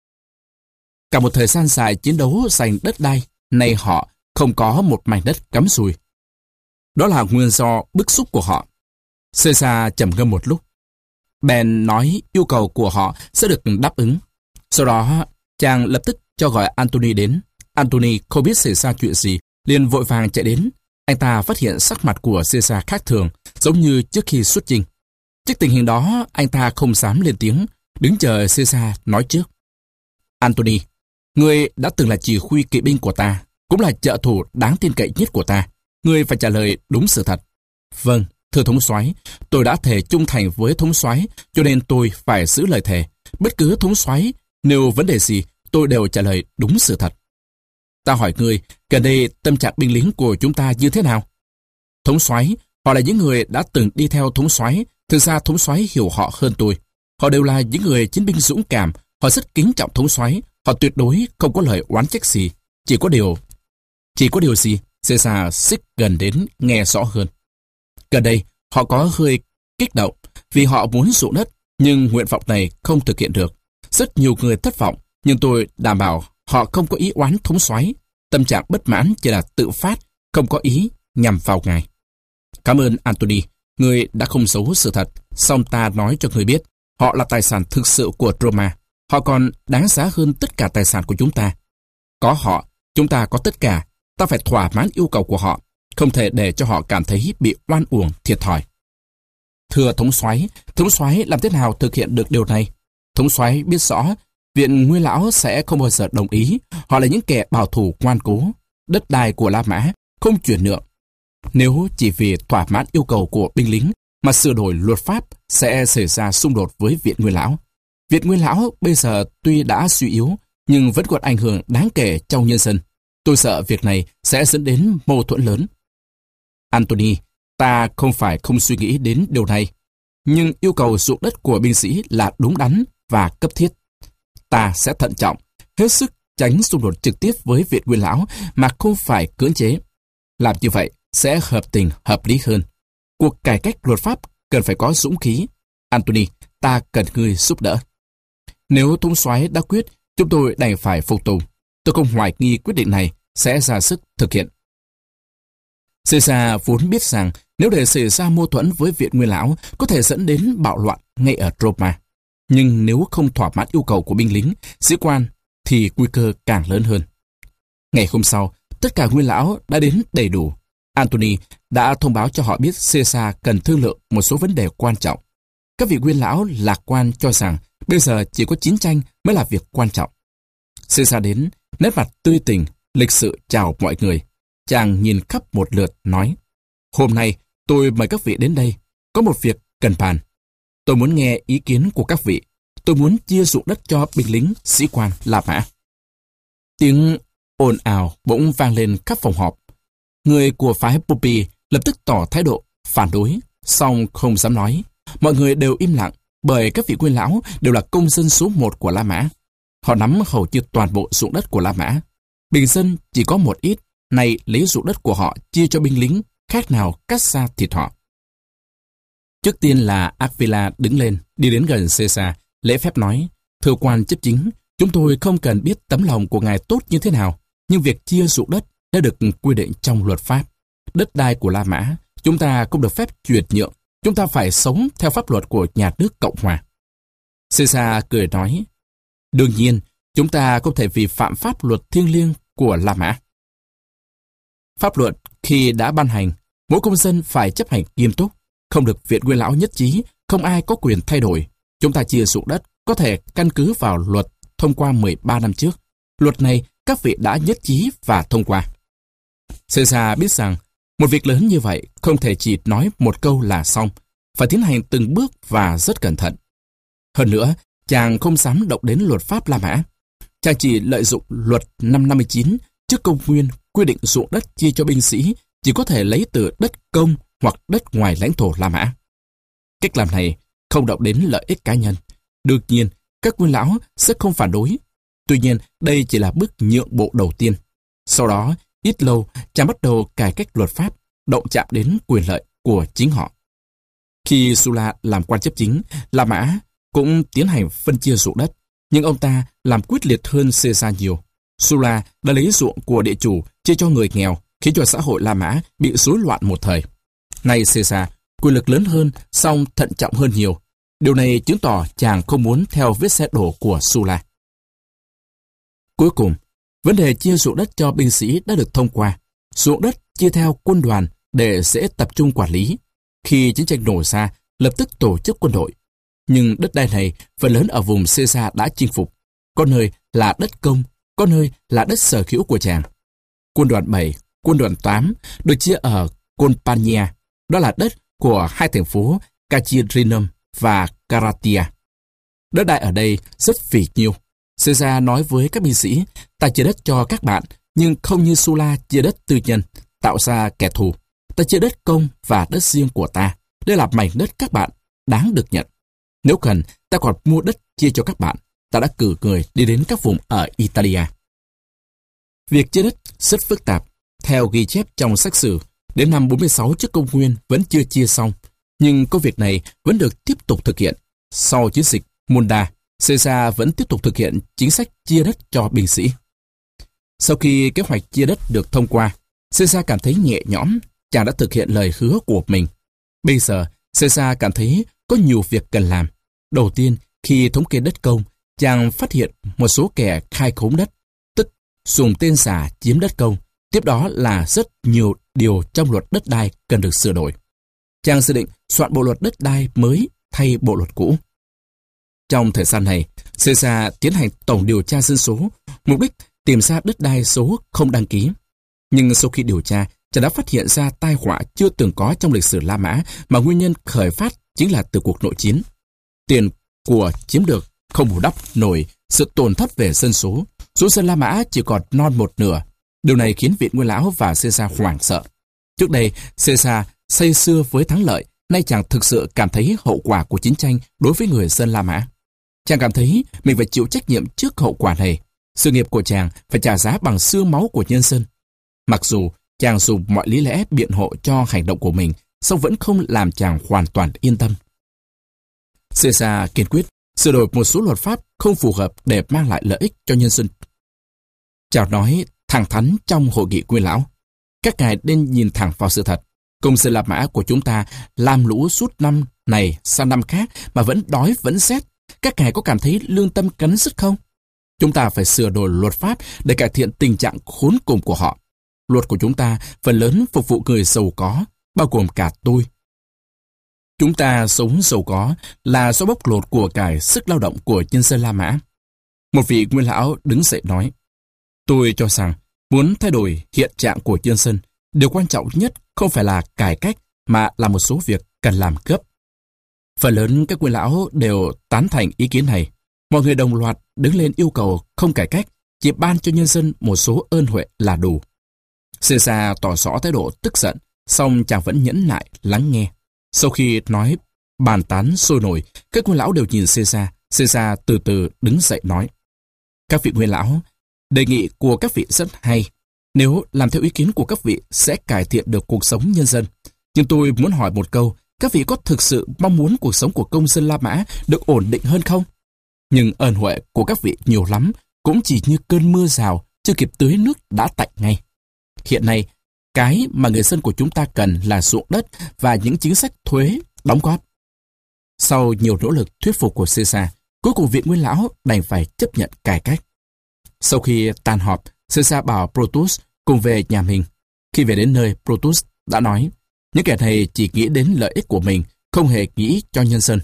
Cả một thời gian dài chiến đấu giành đất đai, nay họ không có một mảnh đất cắm rùi. Đó là nguyên do bức xúc của họ. Caesar trầm ngâm một lúc. Bèn nói yêu cầu của họ sẽ được đáp ứng. Sau đó, chàng lập tức cho gọi Antony đến. Antony không biết xảy ra chuyện gì, liền vội vàng chạy đến. Anh ta phát hiện sắc mặt của Caesar khác thường, giống như trước khi xuất chinh. Trước tình hình đó, anh ta không dám lên tiếng, đứng chờ Caesar nói trước. Antony, ngươi đã từng là chỉ huy kỵ binh của ta, cũng là trợ thủ đáng tin cậy nhất của ta. Ngươi phải trả lời đúng sự thật. Vâng, thưa thống soái, tôi đã thề trung thành với thống soái, cho nên tôi phải giữ lời thề. Bất cứ thống soái nêu vấn đề gì, tôi đều trả lời đúng sự thật. Ta hỏi ngươi, gần đây tâm trạng binh lính của chúng ta như thế nào? Thống soái, họ là những người đã từng đi theo thống soái. Thực ra thống soái hiểu họ hơn tôi. Họ đều là những người chiến binh dũng cảm. Họ rất kính trọng thống soái. Họ tuyệt đối không có lời oán trách gì. Chỉ có điều gì? Caesar xích gần đến nghe rõ hơn. Gần đây, họ có hơi kích động vì họ muốn ruộng đất, nhưng nguyện vọng này không thực hiện được. Rất nhiều người thất vọng, nhưng tôi đảm bảo họ không có ý oán thống soái. Tâm trạng bất mãn chỉ là tự phát, không có ý nhằm vào ngài. Cảm ơn Antony, ngươi đã không giấu sự thật. Song ta nói cho ngươi biết, họ là tài sản thực sự của Roma. Họ còn đáng giá hơn tất cả tài sản của chúng ta. Có họ, chúng ta có tất cả. Ta phải thỏa mãn yêu cầu của họ, không thể để cho họ cảm thấy bị oan uổng thiệt thòi. Thưa thống soái làm thế nào thực hiện được điều này? Thống soái biết rõ, Viện Nguyên Lão sẽ không bao giờ đồng ý. Họ là những kẻ bảo thủ ngoan cố. Đất đai của La Mã không chuyển nhượng. Nếu chỉ vì thỏa mãn yêu cầu của binh lính mà sửa đổi luật pháp, sẽ xảy ra xung đột với Viện Nguyên Lão. Viện Nguyên Lão bây giờ tuy đã suy yếu, nhưng vẫn còn ảnh hưởng đáng kể trong nhân dân. Tôi sợ việc này sẽ dẫn đến mâu thuẫn lớn. Antony, ta không phải không suy nghĩ đến điều này, nhưng yêu cầu ruộng đất của binh sĩ là đúng đắn và cấp thiết. Ta sẽ thận trọng, hết sức tránh xung đột trực tiếp với Viện Nguyên Lão mà không phải cưỡng chế. Làm như vậy sẽ hợp tình hợp lý hơn. Cuộc cải cách luật pháp cần phải có dũng khí. Antony, ta cần ngươi giúp đỡ. Nếu thống soái đã quyết, chúng tôi đành phải phục tùng. Tôi không hoài nghi quyết định này sẽ ra sức thực hiện. Caesar vốn biết rằng nếu để xảy ra mâu thuẫn với Viện Nguyên Lão có thể dẫn đến bạo loạn ngay ở Roma. Nhưng nếu không thỏa mãn yêu cầu của binh lính, sĩ quan thì nguy cơ càng lớn hơn. Ngày hôm sau, tất cả Nguyên Lão đã đến đầy đủ. Antony đã thông báo cho họ biết Caesar cần thương lượng một số vấn đề quan trọng. Các vị Nguyên Lão lạc quan cho rằng bây giờ chỉ có chiến tranh mới là việc quan trọng. Caesar đến, nét mặt tươi tỉnh, lịch sự chào mọi người. Chàng nhìn khắp một lượt nói: Hôm nay tôi mời các vị đến đây, có một việc cần bàn. Tôi muốn nghe ý kiến của các vị. Tôi muốn chia ruộng đất cho binh lính, sĩ quan La Mã. Tiếng ồn ào bỗng vang lên khắp phòng họp. Người của phái Pompey lập tức tỏ thái độ phản đối, song không dám nói. Mọi người đều im lặng, bởi các vị Nguyên Lão đều là công dân số 1 của La Mã. Họ nắm hầu như toàn bộ ruộng đất của La Mã. Bình dân chỉ có một ít, nay lấy ruộng đất của họ chia cho binh lính, khác nào cắt xa thịt họ. Trước tiên là Aquila đứng lên, đi đến gần Caesar, lễ phép nói: Thưa quan chấp chính, chúng tôi không cần biết tấm lòng của ngài tốt như thế nào, nhưng việc chia ruộng đất đã được quy định trong luật pháp. Đất đai của La Mã, chúng ta không được phép chuyển nhượng, chúng ta phải sống theo pháp luật của nhà nước Cộng hòa. Caesar cười nói: Đương nhiên, chúng ta không thể vi phạm pháp luật thiêng liêng của La Mã. Pháp luật khi đã ban hành, mỗi công dân phải chấp hành nghiêm túc, không được Viện Nguyên Lão nhất trí, không ai có quyền thay đổi. Chúng ta chia ruộng đất có thể căn cứ vào luật thông qua 13 năm trước. Luật này các vị đã nhất trí và thông qua. Caesar biết rằng một việc lớn như vậy không thể chỉ nói một câu là xong, phải tiến hành từng bước và rất cẩn thận. Hơn nữa, chàng không dám động đến luật pháp La Mã. Chàng chỉ lợi dụng luật năm 59 trước công nguyên quy định ruộng đất chia cho binh sĩ chỉ có thể lấy từ đất công hoặc đất ngoài lãnh thổ La Mã. Cách làm này không động đến lợi ích cá nhân. Đương nhiên, các nguyên lão sẽ không phản đối. Tuy nhiên, đây chỉ là bước nhượng bộ đầu tiên. Sau đó, ít lâu, chàng bắt đầu cải cách luật pháp, động chạm đến quyền lợi của chính họ. Khi Sulla làm quan chấp chính, La Mã cũng tiến hành phân chia ruộng đất, nhưng ông ta làm quyết liệt hơn Caesar nhiều. Sulla đã lấy ruộng của địa chủ chia cho người nghèo, khiến cho xã hội La Mã bị rối loạn một thời. Nay Caesar, quyền lực lớn hơn, song thận trọng hơn nhiều. Điều này chứng tỏ chàng không muốn theo vết xe đổ của Sulla. Cuối cùng, vấn đề chia ruộng đất cho binh sĩ đã được thông qua. Ruộng đất chia theo quân đoàn để dễ tập trung quản lý. Khi chiến tranh nổ ra, lập tức tổ chức quân đội. Nhưng đất đai này phần lớn ở vùng Caesar đã chinh phục. Có nơi là đất công, có nơi là đất sở hữu của chàng. Quân đoàn 7, quân đoàn 8 được chia ở Campania, đó là đất của hai thành phố Cajrinum và Caratia. Đất đai ở đây rất phì nhiêu. Caesar nói với các binh sĩ, ta chia đất cho các bạn, nhưng không như Sulla chia đất tư nhân, tạo ra kẻ thù. Ta chia đất công và đất riêng của ta. Đây là mảnh đất các bạn, đáng được nhận. Nếu cần, ta còn mua đất chia cho các bạn. Ta đã cử người đi đến các vùng ở Italia. Việc chia đất rất phức tạp. Theo ghi chép trong sách sử, đến năm 46 trước công nguyên vẫn chưa chia xong. Nhưng công việc này vẫn được tiếp tục thực hiện. Sau chiến dịch Munda, Caesar vẫn tiếp tục thực hiện chính sách chia đất cho binh sĩ. Sau khi kế hoạch chia đất được thông qua, Caesar cảm thấy nhẹ nhõm, chàng đã thực hiện lời hứa của mình. Bây giờ, Caesar cảm thấy có nhiều việc cần làm. Đầu tiên, khi thống kê đất công, chàng phát hiện một số kẻ khai khống đất, tức dùng tên giả chiếm đất công. Tiếp đó là rất nhiều điều trong luật đất đai cần được sửa đổi. Chàng dự định soạn bộ luật đất đai mới thay bộ luật cũ. Trong thời gian này, Caesar tiến hành tổng điều tra dân số, mục đích tìm ra đất đai số không đăng ký. Nhưng sau khi điều tra, chàng đã phát hiện ra tai họa chưa từng có trong lịch sử La Mã, mà nguyên nhân khởi phát chính là từ cuộc nội chiến. Tiền của chiếm được không bù đắp nổi sự tổn thất về dân số dân La Mã chỉ còn non một nửa. Điều này khiến vị nguyên lão và Caesar hoảng sợ. Trước đây, Caesar say sưa với thắng lợi, nay chàng thực sự cảm thấy hậu quả của chiến tranh đối với người dân La Mã. Chàng cảm thấy mình phải chịu trách nhiệm trước hậu quả này. Sự nghiệp của chàng phải trả giá bằng xương máu của nhân dân. Mặc dù chàng dùng mọi lý lẽ biện hộ cho hành động của mình, song vẫn không làm chàng hoàn toàn yên tâm. Caesar kiên quyết sửa đổi một số luật pháp không phù hợp để mang lại lợi ích cho nhân dân. Chàng nói thẳng thắn trong hội nghị nguyên lão, các ngài nên nhìn thẳng vào sự thật. Công dân La Mã của chúng ta làm lũ suốt năm này sang năm khác mà vẫn đói vẫn rét. Các ngài có cảm thấy lương tâm cắn rứt không? Chúng ta phải sửa đổi luật pháp để cải thiện tình trạng khốn cùng của họ. Luật của chúng ta phần lớn phục vụ người giàu có, bao gồm cả tôi. Chúng ta sống giàu có là do bóc lột của cải sức lao động của nhân dân La Mã. Một vị nguyên lão đứng dậy nói, tôi cho rằng muốn thay đổi hiện trạng của nhân dân, điều quan trọng nhất không phải là cải cách mà là một số việc cần làm gấp. Phần lớn các nguyên lão đều tán thành ý kiến này. Mọi người đồng loạt đứng lên yêu cầu không cải cách, chỉ ban cho nhân dân một số ơn huệ là đủ. Caesar tỏ rõ thái độ tức giận, song chàng vẫn nhẫn nại lắng nghe. Sau khi nói bàn tán sôi nổi, các nguyên lão đều nhìn Caesar. Caesar từ từ đứng dậy nói, các vị nguyên lão, đề nghị của các vị rất hay. Nếu làm theo ý kiến của các vị sẽ cải thiện được cuộc sống nhân dân. Nhưng tôi muốn hỏi một câu, các vị có thực sự mong muốn cuộc sống của công dân La Mã được ổn định hơn không? Nhưng ơn huệ của các vị nhiều lắm, cũng chỉ như cơn mưa rào, chưa kịp tưới nước đã tạnh ngay. Hiện nay, cái mà người dân của chúng ta cần là ruộng đất và những chính sách thuế đóng góp. Sau nhiều nỗ lực thuyết phục của Caesar, cuối cùng vị nguyên lão đành phải chấp nhận cải cách. Sau khi tan họp, Caesar bảo Brutus cùng về nhà mình. Khi về đến nơi, Brutus đã nói, những kẻ này chỉ nghĩ đến lợi ích của mình, không hề nghĩ cho nhân dân.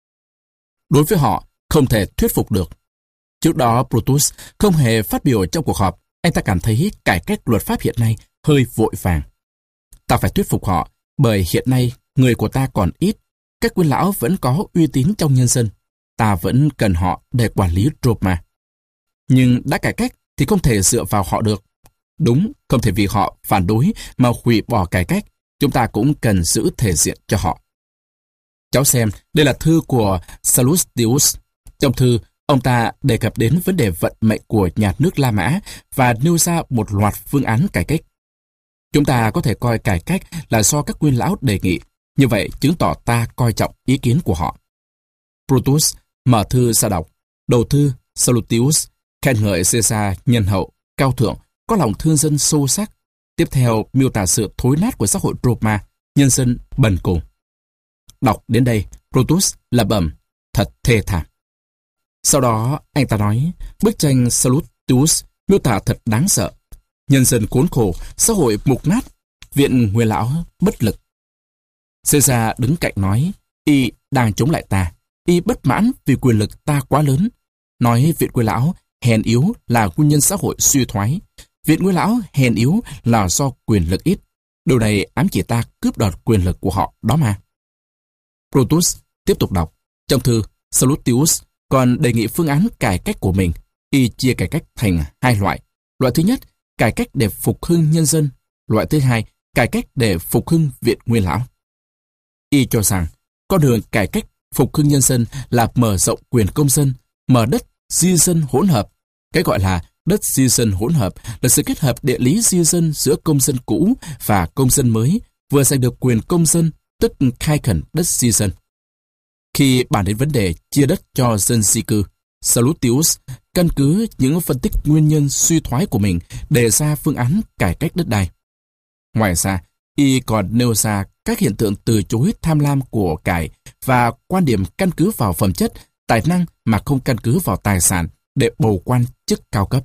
Đối với họ, không thể thuyết phục được. Trước đó, Brutus không hề phát biểu trong cuộc họp. Anh ta cảm thấy cải cách luật pháp hiện nay hơi vội vàng. Ta phải thuyết phục họ, bởi hiện nay người của ta còn ít. Các nguyên lão vẫn có uy tín trong nhân dân. Ta vẫn cần họ để quản lý Roma. Nhưng đã cải cách thì không thể dựa vào họ được. Đúng, không thể vì họ phản đối mà hủy bỏ cải cách. Chúng ta cũng cần giữ thể diện cho họ. Cháu xem, đây là thư của Sallustius. Trong thư, Ông ta đề cập đến vấn đề vận mệnh của nhà nước La Mã và nêu ra một loạt phương án cải cách. Chúng ta có thể coi cải cách là do các nguyên lão đề nghị, như vậy chứng tỏ ta coi trọng ý kiến của họ. Brutus mở thư ra đọc. Đầu thư, Sallustius khen ngợi Caesar nhân hậu, cao thượng, có lòng thương dân sâu sắc. Tiếp theo miêu tả sự thối nát của xã hội Roma, nhân dân bần cùng. Đọc đến đây, Brutus lẩm bẩm, thật thê thảm. Sau đó, anh ta nói, bức tranh Sallustius miêu tả thật đáng sợ. Nhân dân khốn khổ, xã hội mục nát, viện nguyên lão bất lực. Caesar đứng cạnh nói, y đang chống lại ta, y bất mãn vì quyền lực ta quá lớn. Nói viện nguyên lão hèn yếu là nguyên nhân xã hội suy thoái. Viện nguyên lão hèn yếu là do quyền lực ít. Điều này ám chỉ ta cướp đoạt quyền lực của họ đó mà. Brutus tiếp tục đọc. Trong thư, Sallustius còn đề nghị phương án cải cách của mình. Y chia cải cách thành hai loại. Loại thứ nhất, cải cách để phục hưng nhân dân. Loại thứ hai, cải cách để phục hưng viện nguyên lão. Y cho rằng, con đường cải cách phục hưng nhân dân là mở rộng quyền công dân, mở đất di dân hỗn hợp. Cái gọi là đất di dân hỗn hợp là sự kết hợp địa lý di dân giữa công dân cũ và công dân mới, vừa giành được quyền công dân, tức khai khẩn đất di dân. Khi bàn đến vấn đề chia đất cho dân di cư, Sallustius căn cứ những phân tích nguyên nhân suy thoái của mình đề ra phương án cải cách đất đai. Ngoài ra, y còn nêu ra các hiện tượng từ chối tham lam của cải và quan điểm căn cứ vào phẩm chất, tài năng mà không căn cứ vào tài sản để bầu quan chức cao cấp.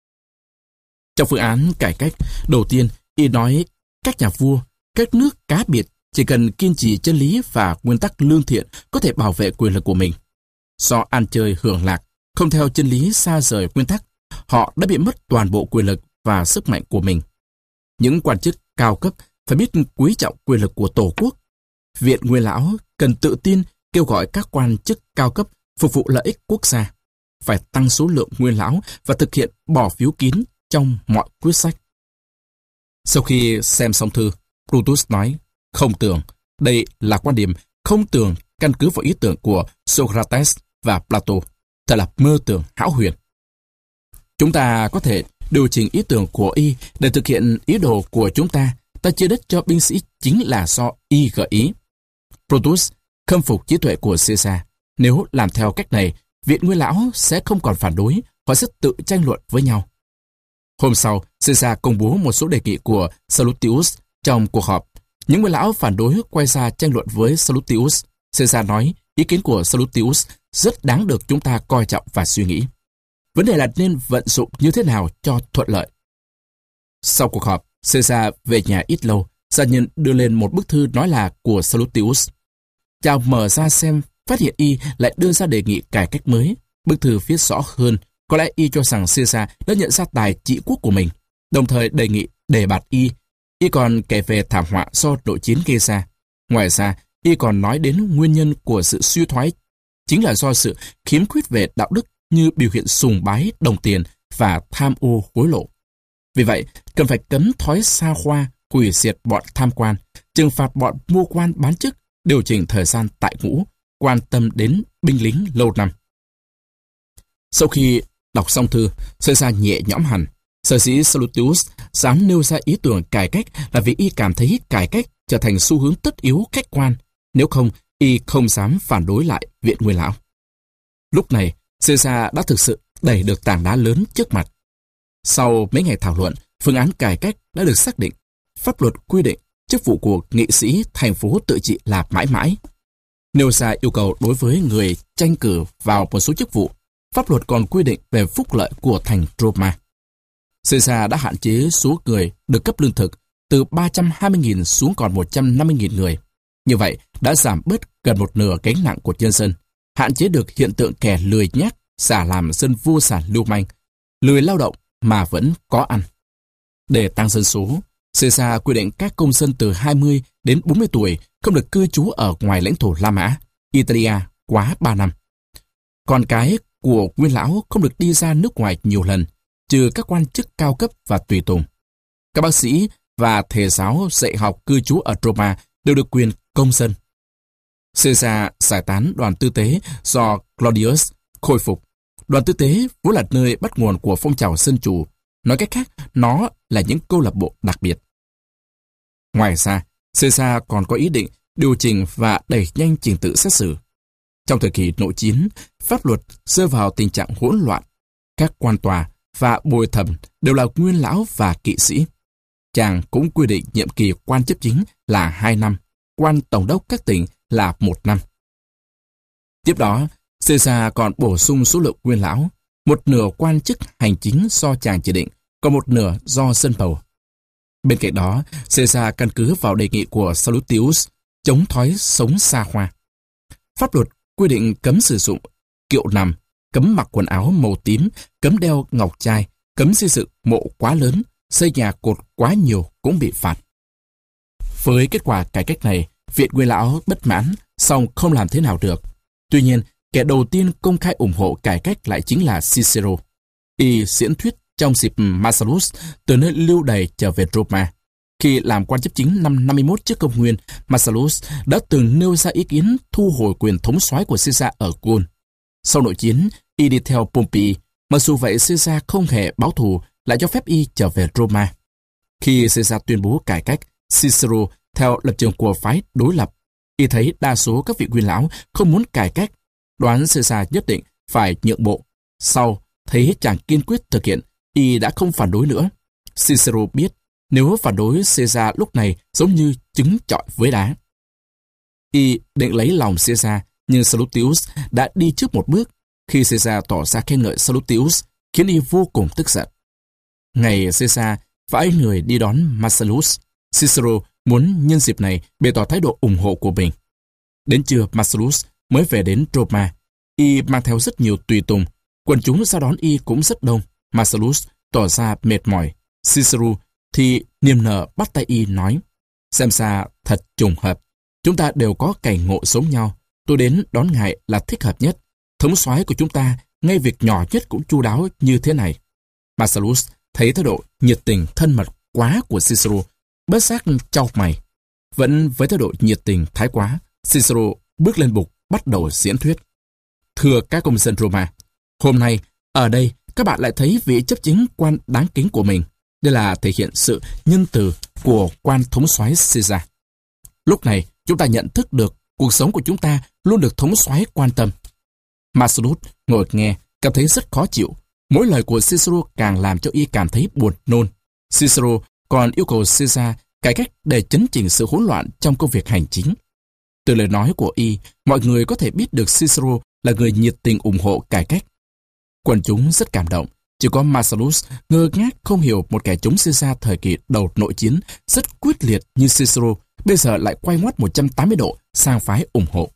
Trong phương án cải cách, đầu tiên, y nói các nhà vua, các nước cá biệt chỉ cần kiên trì chân lý và nguyên tắc lương thiện có thể bảo vệ quyền lực của mình. Do ăn chơi hưởng lạc, không theo chân lý xa rời nguyên tắc, họ đã bị mất toàn bộ quyền lực và sức mạnh của mình. Những quan chức cao cấp phải biết quý trọng quyền lực của Tổ quốc. Viện nguyên lão cần tự tin kêu gọi các quan chức cao cấp phục vụ lợi ích quốc gia, phải tăng số lượng nguyên lão và thực hiện bỏ phiếu kín trong mọi quyết sách. Sau khi xem xong thư, Brutus nói, không tưởng, đây là quan điểm không tưởng căn cứ vào ý tưởng của Socrates và Plato, thật là mơ tưởng hão huyền. Chúng ta có thể điều chỉnh ý tưởng của y để thực hiện ý đồ của chúng ta. Ta chia đất cho binh sĩ chính là do y gợi ý. Brutus khâm phục trí tuệ của Caesar. Nếu làm theo cách này, viện nguyên lão sẽ không còn phản đối, họ sẽ tự tranh luận với nhau. Hôm sau, Caesar công bố một số đề nghị của Sallustius trong cuộc họp. Những nguyên lão phản đối quay ra tranh luận với Sallustius. Caesar nói, ý kiến của Sallustius rất đáng được chúng ta coi trọng và suy nghĩ. Vấn đề là nên vận dụng như thế nào cho thuận lợi. Sau cuộc họp, Caesar về nhà ít lâu, gia nhân đưa lên một bức thư nói là của Sallustius. Chàng mở ra xem, phát hiện y lại đưa ra đề nghị cải cách mới. Bức thư viết rõ hơn, có lẽ y cho rằng Caesar đã nhận ra tài trị quốc của mình, đồng thời đề nghị đề bạt y. Y còn kể về thảm họa do nội chiến gây ra. Ngoài ra, y còn nói đến nguyên nhân của sự suy thoái, chính là do sự khiếm khuyết về đạo đức như biểu hiện sùng bái đồng tiền và tham ô hối lộ. Vì vậy, cần phải cấm thói xa hoa, hủy diệt bọn tham quan, trừng phạt bọn mua quan bán chức, điều chỉnh thời gian tại ngũ, quan tâm đến binh lính lâu năm. Sau khi đọc xong thư, Caesar nhẹ nhõm hẳn. Sở dĩ Sallustius dám nêu ra ý tưởng cải cách là vì y cảm thấy cải cách trở thành xu hướng tất yếu khách quan, nếu không, y không dám phản đối lại viện nguyên lão. Lúc này, Caesar đã thực sự đẩy được tảng đá lớn trước mặt. Sau mấy ngày thảo luận, phương án cải cách đã được xác định. Pháp luật quy định chức vụ của nghị sĩ thành phố tự trị là mãi mãi. Nêu ra yêu cầu đối với người tranh cử vào một số chức vụ, pháp luật còn quy định về phúc lợi của thành Roma. Caesar đã hạn chế số người được cấp lương thực từ 320.000 xuống còn 150.000 người. Như vậy đã giảm bớt gần một nửa gánh nặng của nhân dân, hạn chế được hiện tượng kẻ lười nhác, xả làm dân vô sản lưu manh, lười lao động mà vẫn có ăn. Để tăng dân số, Caesar quy định các công dân từ 20 đến 40 tuổi không được cư trú ở ngoài lãnh thổ La Mã, Italia quá 3 năm. Con cái của nguyên lão không được đi ra nước ngoài nhiều lần, trừ các quan chức cao cấp và tùy tùng. Các bác sĩ và thầy giáo dạy học cư trú ở Roma đều được quyền công dân. Caesar giải tán đoàn tư tế do Claudius khôi phục. Đoàn tư tế vốn là nơi bắt nguồn của phong trào dân chủ. Nói cách khác, nó là những câu lạc bộ đặc biệt. Ngoài ra, Caesar còn có ý định điều chỉnh và đẩy nhanh trình tự xét xử. Trong thời kỳ nội chiến, pháp luật rơi vào tình trạng hỗn loạn. Các quan tòa và bồi thẩm đều là nguyên lão và kỵ sĩ. Chàng cũng quy định nhiệm kỳ quan chấp chính là 2 năm, quan tổng đốc các tỉnh là 1 năm. Tiếp đó, Caesar còn bổ sung số lượng nguyên lão, một nửa quan chức hành chính do chàng chỉ định, còn một nửa do dân bầu. Bên cạnh đó, Caesar căn cứ vào đề nghị của Sallustius chống thói sống xa hoa. Pháp luật quy định cấm sử dụng kiệu nằm, cấm mặc quần áo màu tím, cấm đeo ngọc trai, cấm xây dựng mộ quá lớn, xây nhà cột quá nhiều cũng bị phạt. Với kết quả cải cách này, viện nguyên lão bất mãn, song không làm thế nào được. Tuy nhiên, kẻ đầu tiên công khai ủng hộ cải cách lại chính là Cicero. Y diễn thuyết trong dịp Marcellus từ nơi lưu đày trở về Roma. Khi làm quan chấp chính năm 51 trước công nguyên, Marcellus đã từng nêu ra ý kiến thu hồi quyền thống soái của Caesar ở Gaul. Sau nội chiến, y đi theo Pompey, mặc dù vậy Caesar không hề báo thù, lại cho phép y trở về Roma. Khi Caesar tuyên bố cải cách, Cicero theo lập trường của phái đối lập. Y thấy đa số các vị nguyên lão không muốn cải cách, đoán Caesar nhất định phải nhượng bộ. Sau, thấy chàng kiên quyết thực hiện, y đã không phản đối nữa. Cicero biết, nếu phản đối Caesar lúc này giống như trứng chọi với đá. Y định lấy lòng Caesar, nhưng Sallustius đã đi trước một bước. Khi Caesar tỏ ra khen ngợi Sallustius, khiến y vô cùng tức giận. Ngày Caesar phái người đi đón Marcellus, Cicero muốn nhân dịp này bày tỏ thái độ ủng hộ của mình. Đến trưa, Marcellus mới về đến Roma. Y mang theo rất nhiều tùy tùng. Quần chúng ra đón y cũng rất đông. Marcellus tỏ ra mệt mỏi. Cicero thì niềm nở bắt tay y nói: xem ra thật trùng hợp. Chúng ta đều có cảnh ngộ giống nhau. Tôi đến đón ngài là thích hợp nhất. Thống soái của chúng ta ngay việc nhỏ nhất cũng chu đáo như thế này. Marcellus thấy thái độ nhiệt tình thân mật quá của Cicero, bất giác chau mày. Vẫn với thái độ nhiệt tình thái quá, Cicero bước lên bục bắt đầu diễn thuyết. Thưa các công dân Roma, hôm nay ở đây các bạn lại thấy vị chấp chính quan đáng kính của mình. Đây là thể hiện sự nhân từ của quan thống soái Caesar. Lúc này chúng ta nhận thức được cuộc sống của chúng ta luôn được thống soái quan tâm. Marcellus ngồi nghe cảm thấy rất khó chịu. Mỗi lời của Cicero càng làm cho y cảm thấy buồn nôn. Cicero còn yêu cầu Caesar cải cách để chấn chỉnh sự hỗn loạn trong công việc hành chính. Từ lời nói của y, mọi người có thể biết được Cicero là người nhiệt tình ủng hộ cải cách. Quần chúng rất cảm động. Chỉ có Marcellus ngơ ngác không hiểu một kẻ chống Caesar thời kỳ đầu nội chiến rất quyết liệt như Cicero bây giờ lại quay ngoắt 180 độ sang phái ủng hộ.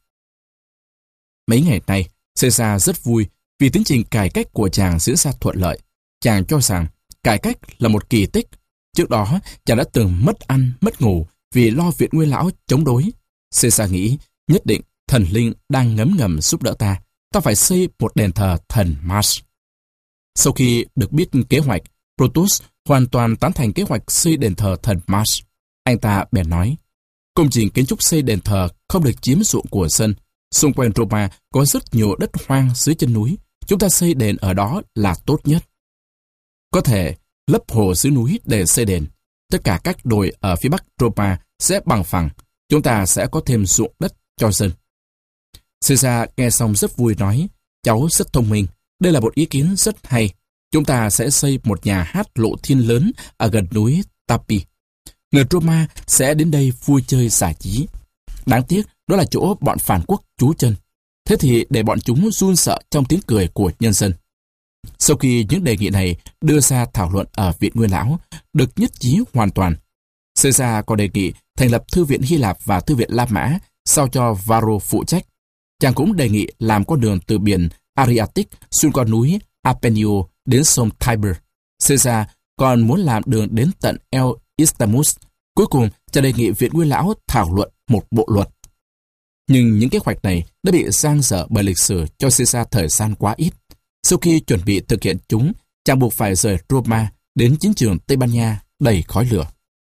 Mấy ngày nay, Caesar rất vui vì tiến trình cải cách của chàng diễn ra thuận lợi. Chàng cho rằng cải cách là một kỳ tích. Trước đó, chàng đã từng mất ăn, mất ngủ vì lo viện nguyên lão chống đối. Caesar nghĩ nhất định thần linh đang ngấm ngầm giúp đỡ ta. Ta phải xây một đền thờ thần Mars. Sau khi được biết kế hoạch, Brutus hoàn toàn tán thành kế hoạch xây đền thờ thần Mars. Anh ta bèn nói, công trình kiến trúc xây đền thờ không được chiếm ruộng của dân. Xung quanh Roma có rất nhiều đất hoang dưới chân núi. Chúng ta xây đền ở đó là tốt nhất. Có thể lấp hồ dưới núi để xây đền. Tất cả các đồi ở phía bắc Roma sẽ bằng phẳng. Chúng ta sẽ có thêm ruộng đất cho dân. Caesar nghe xong rất vui nói, cháu rất thông minh. Đây là một ý kiến rất hay. Chúng ta sẽ xây một nhà hát lộ thiên lớn ở gần núi Tapi. Người Roma sẽ đến đây vui chơi giải trí. Đáng tiếc, đó là chỗ bọn phản quốc trú chân. Thế thì để bọn chúng run sợ trong tiếng cười của nhân dân. Sau khi những đề nghị này đưa ra thảo luận ở Viện Nguyên Lão, được nhất trí hoàn toàn, Caesar có đề nghị thành lập Thư viện Hy Lạp và Thư viện La Mã, sao cho Varro phụ trách. Chàng cũng đề nghị làm con đường từ biển Adriatic xuyên qua núi Apenio đến sông Tiber. Caesar còn muốn làm đường đến tận El Isthmus. Cuối cùng, chàng đề nghị Viện Nguyên Lão thảo luận một bộ luật. Nhưng những kế hoạch này đã bị dang dở bởi lịch sử cho Caesar thời gian quá ít. Sau khi chuẩn bị thực hiện chúng, chàng buộc phải rời Roma đến chiến trường Tây Ban Nha đầy khói lửa.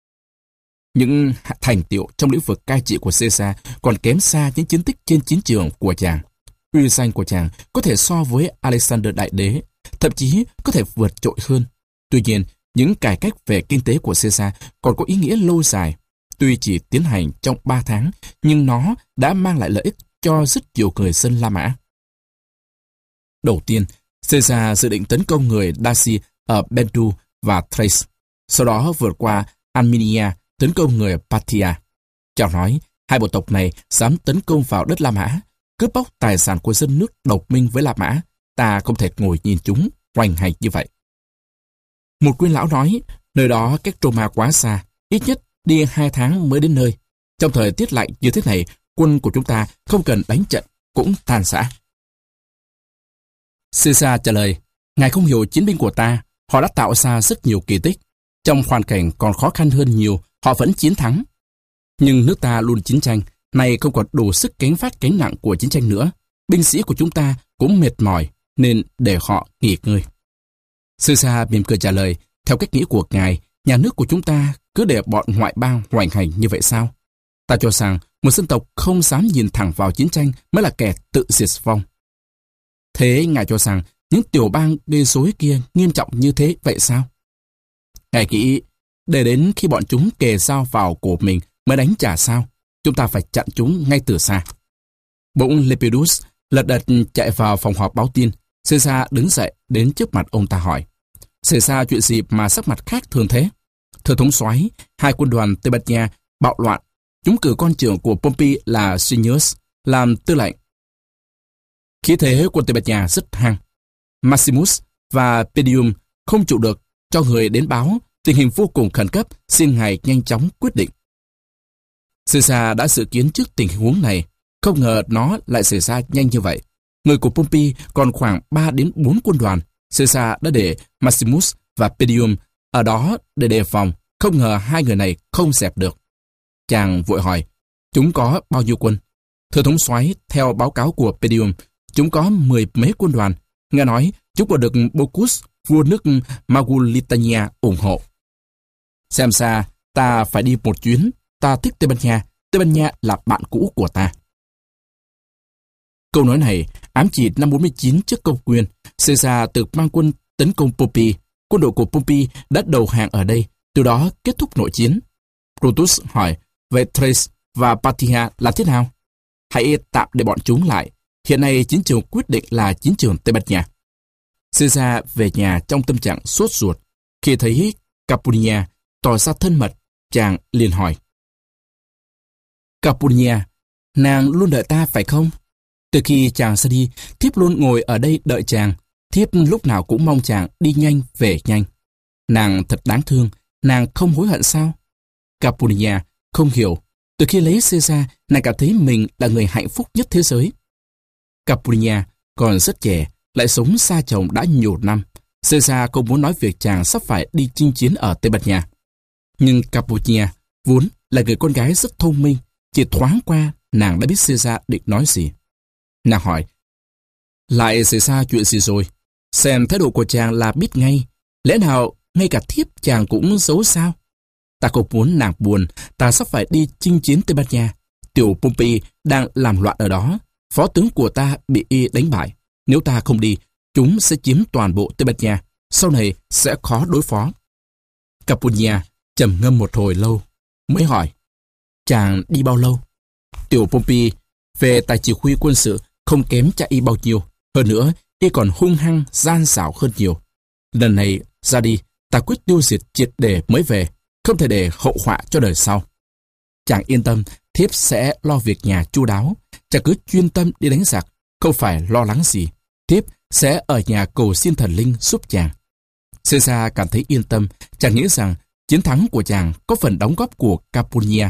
Những thành tựu trong lĩnh vực cai trị của Caesar còn kém xa những chiến tích trên chiến trường của chàng. uy danh của chàng có thể so với Alexander Đại Đế, thậm chí có thể vượt trội hơn. Tuy nhiên, những cải cách về kinh tế của Caesar còn có ý nghĩa lâu dài. Tuy chỉ tiến hành trong 3 tháng, nhưng nó đã mang lại lợi ích cho rất nhiều người dân La Mã. Đầu tiên, Caesar dự định tấn công người Daci ở Bentu và Thrace, sau đó vượt qua Armenia tấn công người Parthia. Chàng nói, hai bộ tộc này dám tấn công vào đất La Mã, cướp bóc tài sản của dân nước độc minh với La Mã, ta không thể ngồi nhìn chúng hoành hành như vậy. Một quyên lão nói, nơi đó cách Roma quá xa, ít nhất đi 2 tháng mới đến nơi. Trong thời tiết lạnh như thế này, quân của chúng ta không cần đánh trận cũng tan rã. Caesar trả lời, ngài không hiểu chiến binh của ta, họ đã tạo ra rất nhiều kỳ tích. Trong hoàn cảnh còn khó khăn hơn nhiều, họ vẫn chiến thắng. Nhưng nước ta luôn chiến tranh, nay không còn đủ sức gánh vác gánh nặng của chiến tranh nữa. Binh sĩ của chúng ta cũng mệt mỏi, nên để họ nghỉ ngơi. Caesar mỉm cười trả lời, theo cách nghĩ của ngài, nhà nước của chúng ta cứ để bọn ngoại bang hoành hành như vậy sao? Ta cho rằng một dân tộc không dám nhìn thẳng vào chiến tranh mới là kẻ tự diệt vong. Thế ngài cho rằng những tiểu bang gây rối kia nghiêm trọng như thế vậy sao? Ngài nghĩ, để đến khi bọn chúng kề dao vào cổ mình mới đánh trả sao? Chúng ta phải chặn chúng ngay từ xa. Bỗng Lepidus lật đật chạy vào phòng họp báo tin. Caesar đứng dậy đến trước mặt ông ta hỏi, xảy ra chuyện gì mà sắc mặt khác thường thế? Thưa thống soái, hai quân đoàn Tây Ban Nha bạo loạn, chúng cử con trưởng của Pompey là Senius làm tư lệnh. Khí thế quân Tây Ban Nha rất hăng. Maximus và Pedium không chịu được, cho người đến báo tình hình vô cùng khẩn cấp, xin ngài nhanh chóng quyết định. Caesar đã dự kiến trước tình huống này, không ngờ nó lại xảy ra nhanh như vậy. Người của Pompey còn khoảng 3 đến 4 quân đoàn. Caesar đã để Maximus và Pedium ở đó để đề phòng, không ngờ hai người này không dẹp được. Chàng vội hỏi, chúng có bao nhiêu quân? Thưa thống soái, theo báo cáo của Pedium, chúng có 10 mấy quân đoàn. Nghe nói, chúng còn được Bocchus, vua nước Maguelitania ủng hộ. Xem ra, ta phải đi một chuyến. Ta thích Tây Ban Nha là bạn cũ của ta. Câu nói này ám chỉ năm 49 trước công nguyên, Caesar tự mang quân tấn công Pompey. Quân đội của Pompey đã đầu hàng ở đây, từ đó kết thúc nội chiến. Brutus hỏi, vậy Thrace và Parthia là thế nào? Hãy tạm để bọn chúng lại. Hiện nay chiến trường quyết định là chiến trường Tây Ban Nha. Caesar về nhà trong tâm trạng sốt ruột. Khi thấy Capunia tỏ ra thân mật, chàng liền hỏi, Capunia, nàng luôn đợi ta phải không? Từ khi chàng ra đi, thiếp luôn ngồi ở đây đợi chàng. Thiếp lúc nào cũng mong chàng đi nhanh về nhanh. Nàng thật đáng thương, nàng không hối hận sao? Capunia không hiểu. Từ khi lấy Caesar, nàng cảm thấy mình là người hạnh phúc nhất thế giới. Capunia còn rất trẻ, lại sống xa chồng đã nhiều năm. Caesar không muốn nói việc chàng sắp phải đi chinh chiến ở Tây Ban Nha. Nhưng Capunia vốn là người con gái rất thông minh. Chỉ thoáng qua, nàng đã biết Caesar định nói gì. Nàng hỏi, lại xảy ra chuyện gì rồi? Xem thái độ của chàng là biết ngay. Lẽ nào ngay cả thiếp chàng cũng giấu sao? Ta không muốn nàng buồn, ta sắp phải đi chinh chiến Tây Ban Nha. Tiểu Pompey đang làm loạn ở đó. Phó tướng của ta bị y đánh bại. Nếu ta không đi, chúng sẽ chiếm toàn bộ Tây Ban Nha. Sau này sẽ khó đối phó. Capunia trầm ngâm một hồi lâu, mới hỏi, chàng đi bao lâu? Tiểu Pompey về tài chỉ huy quân sự không kém cha y bao nhiêu. Hơn nữa, y còn hung hăng, gian xảo hơn nhiều. Lần này ra đi, ta quyết tiêu diệt triệt để mới về, không thể để hậu họa cho đời sau. Chàng yên tâm, thiếp sẽ lo việc nhà chu đáo. Chàng cứ chuyên tâm đi đánh giặc, không phải lo lắng gì. Thiếp sẽ ở nhà cầu xin thần linh giúp chàng. Caesar cảm thấy yên tâm, chàng nghĩ rằng chiến thắng của chàng có phần đóng góp của Capunia.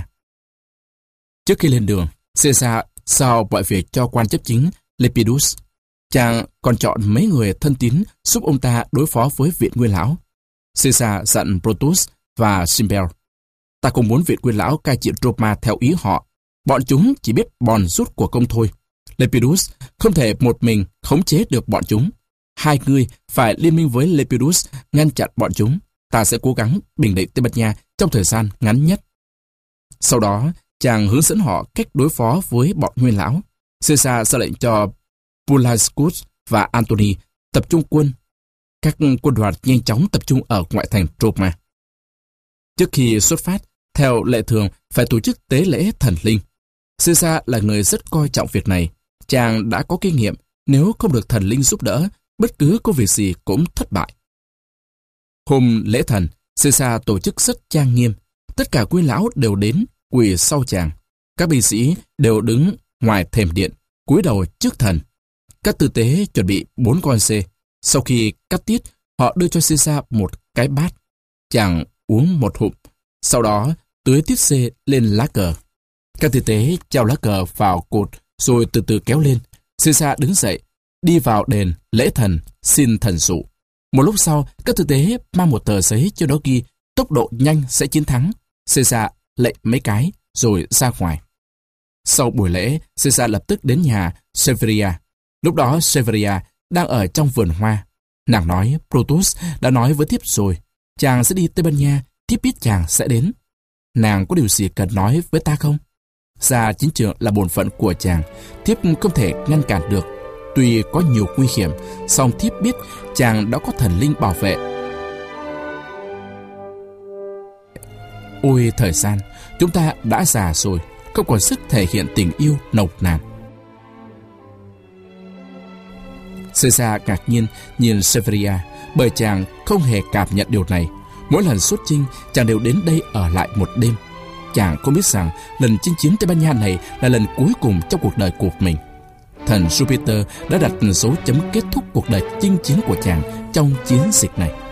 Trước khi lên đường, Caesar giao mọi việc cho quan chấp chính Lepidus. Chàng còn chọn mấy người thân tín giúp ông ta đối phó với viện nguyên lão. Caesar dặn Brutus và Simbel, ta không muốn viện nguyên lão cai trị Roma theo ý họ. Bọn chúng chỉ biết bòn rút của công thôi. Lepidus không thể một mình khống chế được bọn chúng. Hai người phải liên minh với Lepidus ngăn chặn bọn chúng. Ta sẽ cố gắng bình định Tây Ban Nha trong thời gian ngắn nhất. Sau đó, chàng hướng dẫn họ cách đối phó với bọn nguyên lão. Caesar ra lệnh cho Pulascus và Antony tập trung quân. Các quân đoàn nhanh chóng tập trung ở ngoại thành Roma. Trước khi xuất phát, theo lệ thường phải tổ chức tế lễ thần linh. Caesar là người rất coi trọng việc này. Chàng đã có kinh nghiệm, nếu không được thần linh giúp đỡ, bất cứ công việc gì cũng thất bại. Hôm lễ thần, Caesar tổ chức rất trang nghiêm. Tất cả quý lão đều đến quỳ sau chàng. Các binh sĩ đều đứng ngoài thềm điện, cúi đầu trước thần. Các tư tế chuẩn bị 4 con dê. Sau khi cắt tiết, họ đưa cho Caesar một cái bát. Chàng uống một hụm, sau đó tưới tiết dê lên lá cờ. Các tư tế treo lá cờ vào cột rồi từ từ kéo lên. Caesar đứng dậy, đi vào đền lễ thần, xin thần dụ. Một lúc sau, các tư tế mang một tờ giấy cho đó ghi tốc độ nhanh sẽ chiến thắng. Caesar lệnh mấy cái rồi ra ngoài. Sau buổi lễ, Caesar lập tức đến nhà Severia. Lúc đó Severia đang ở trong vườn hoa. Nàng nói Brutus đã nói với thiếp rồi, chàng sẽ đi Tây Ban Nha, thiếp biết chàng sẽ đến. Nàng có điều gì cần nói với ta không? Ra chiến trường là bổn phận của chàng, thiếp không thể ngăn cản được. Tuy có nhiều nguy hiểm, song thiếp biết chàng đã có thần linh bảo vệ. Ôi thời gian, chúng ta đã già rồi, không còn sức thể hiện tình yêu nồng nàn. Caesar ngạc nhiên nhìn Severia, bởi chàng không hề cảm nhận điều này. Mỗi lần xuất chinh, chàng đều đến đây ở lại một đêm. Chàng không biết rằng lần chinh chiến Tây Ban Nha này là lần cuối cùng trong cuộc đời của mình. Thần Jupiter đã đặt dấu chấm kết thúc cuộc đời chinh chiến của chàng trong chiến dịch này.